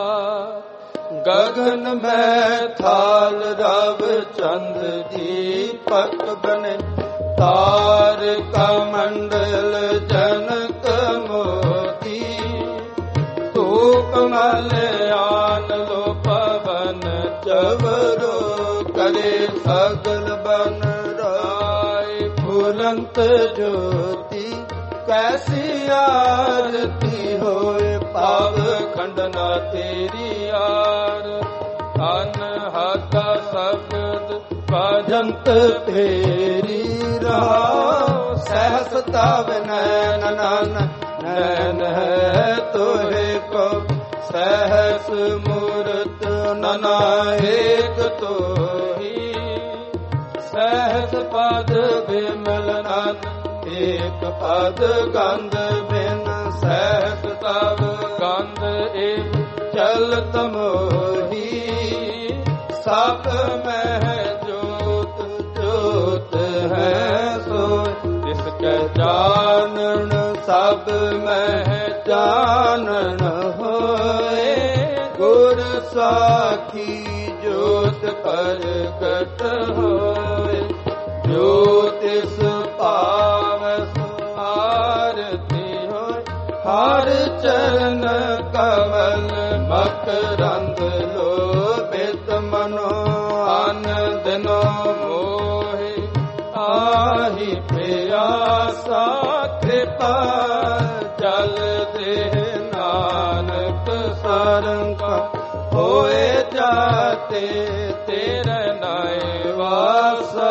ਗਗਨ ਮੈਂ ਥਾਲ ਰਵ ਚੰਦ ਦੀਪਕ ਬਨੇ ਤਾਰ ਕਾ ਮੰਡਲ ਜਨਕ ਮੋਤੀ ਧੂਪ ਮਲ ਆਨ ਲੋ ਪਵਨ ਚਵਰੋ ਕਰੇ ਸਗਲ ਬਨ ਰਾਏ ਫੁਲੰਤ ਜੋਤੀ ਕੈਸੀ ਆਰਤੀ ਹੋਏ ਪਾਵ ਖੰਡਨਾ ਤੇਰੀ ਯਾਰ ਅਨਹਤਾ ਸ਼ਬਦ ਭਜੰਤ ਤੇਰੀ ਰਾਹ ਸਹਸਤਾ ਵਿਨੈਨ ਨਨ ਨੈਨ ਹੈ ਤੋਰੇ ਕੋ ਸਹਸ ਮੂਰਤ ਨਨਾ ਏਕ ਤੋਹੀ। ਸਹਸ ਪਦ ਬਿਮਲ ਨੰਦ ਏਕ ਪਦ ਗੰਧ ਬਿਨ। ਸਹਸ ਤਵ ਗੰਧ ਏਕ ਚਲਤ ਮੋਹੀ। ਸਭ ਮਹਿ ਜੋਤ ਜੋਤ ਹੈ ਸੋਇ। ਤਿਸ ਕੈ ਜਾਣਨ ਸਭ ਮਹਿ ਜਾਣਨ ਹੋਏ। ਗੁਰ ਸਾਖੀ ਜੋਤ ਪ੍ਰਗਟ ਹੋਏ। ਜੋ ਤਿਸ ਪਾਵਸ ਆਰਤੀ ਹੋਏ। ਹਰ ਚਰਨ ਕਮਲ ਮਕਰੰਦ ਲੋਭਿਤ ਮਨੋ। ਆਨੰਦ ਨੋ ਮੋਹਿ ਆਹੀ ਪਿਆਸਾ। ਕਿਰਪਾ ਜਲ ਦੇ ਨਾਨਕ ਸਰੰਗਾ। ਹੋਏ ਜਾਤੇ ਤੇਰੇ ਨਾਏ ਵਾਸਾ।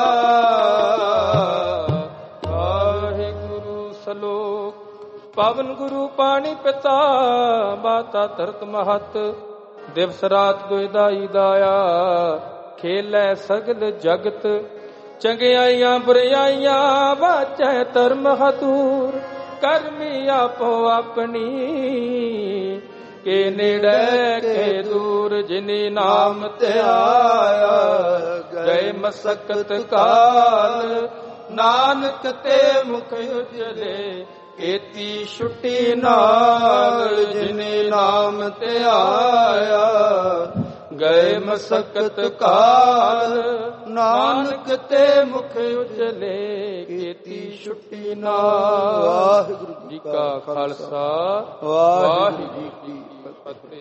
ਵਾਹਿਗੁਰੂ ਸਲੋਕ। ਪਵਨ ਗੁਰੂ ਪਾਣੀ ਪਿਤਾ ਮਾਤਾ ਧਰਤ ਮਹਤ। ਦਿਵਸ ਰਾਤ ਦੁਇਦਾਈ ਦਾਇਆ। ਖੇਲੈ ਸਗਲ ਜਗਤ। ਚੰਗਿਆਈਆਂ ਬੁਰਿਆਈਆਂ ਵਾਚੈ ਧਰਮ ਹਦੂਰ। ਕਰਮੀ ਆਪੋ ਆਪਣੀ ਕੇ ਨੇੜੇ ਕੇ ਦੂਰ। ਜਿਨੀ ਨਾਮ ਧਿਆਇਆ ਗਏ ਮਸਕਤ ਕਾਲ। ਨਾਨਕ ਤੇ ਮੁਖ ਉਜਲੇ ਕੀਤੀ ਛੁੱਟੀ ਨਾਲ। ਜਿਨੇ ਨਾਮ ਧਿਆਇਆ ਗਏ ਮਸਕਤ ਕਾਲ। ਨਾਨਕ ਤੇ ਮੁਖ ਉਜਲੇ ਕੀਤੀ ਛੁੱਟੀ ਨਾਲ। ਵਾਹਿਗੁਰੂ ਜੀ ਕਾ ਖਾਲਸਾ ਵਾਹਿਗੁਰੂ ਜੀ ਕੀ ਫਤਿਹ।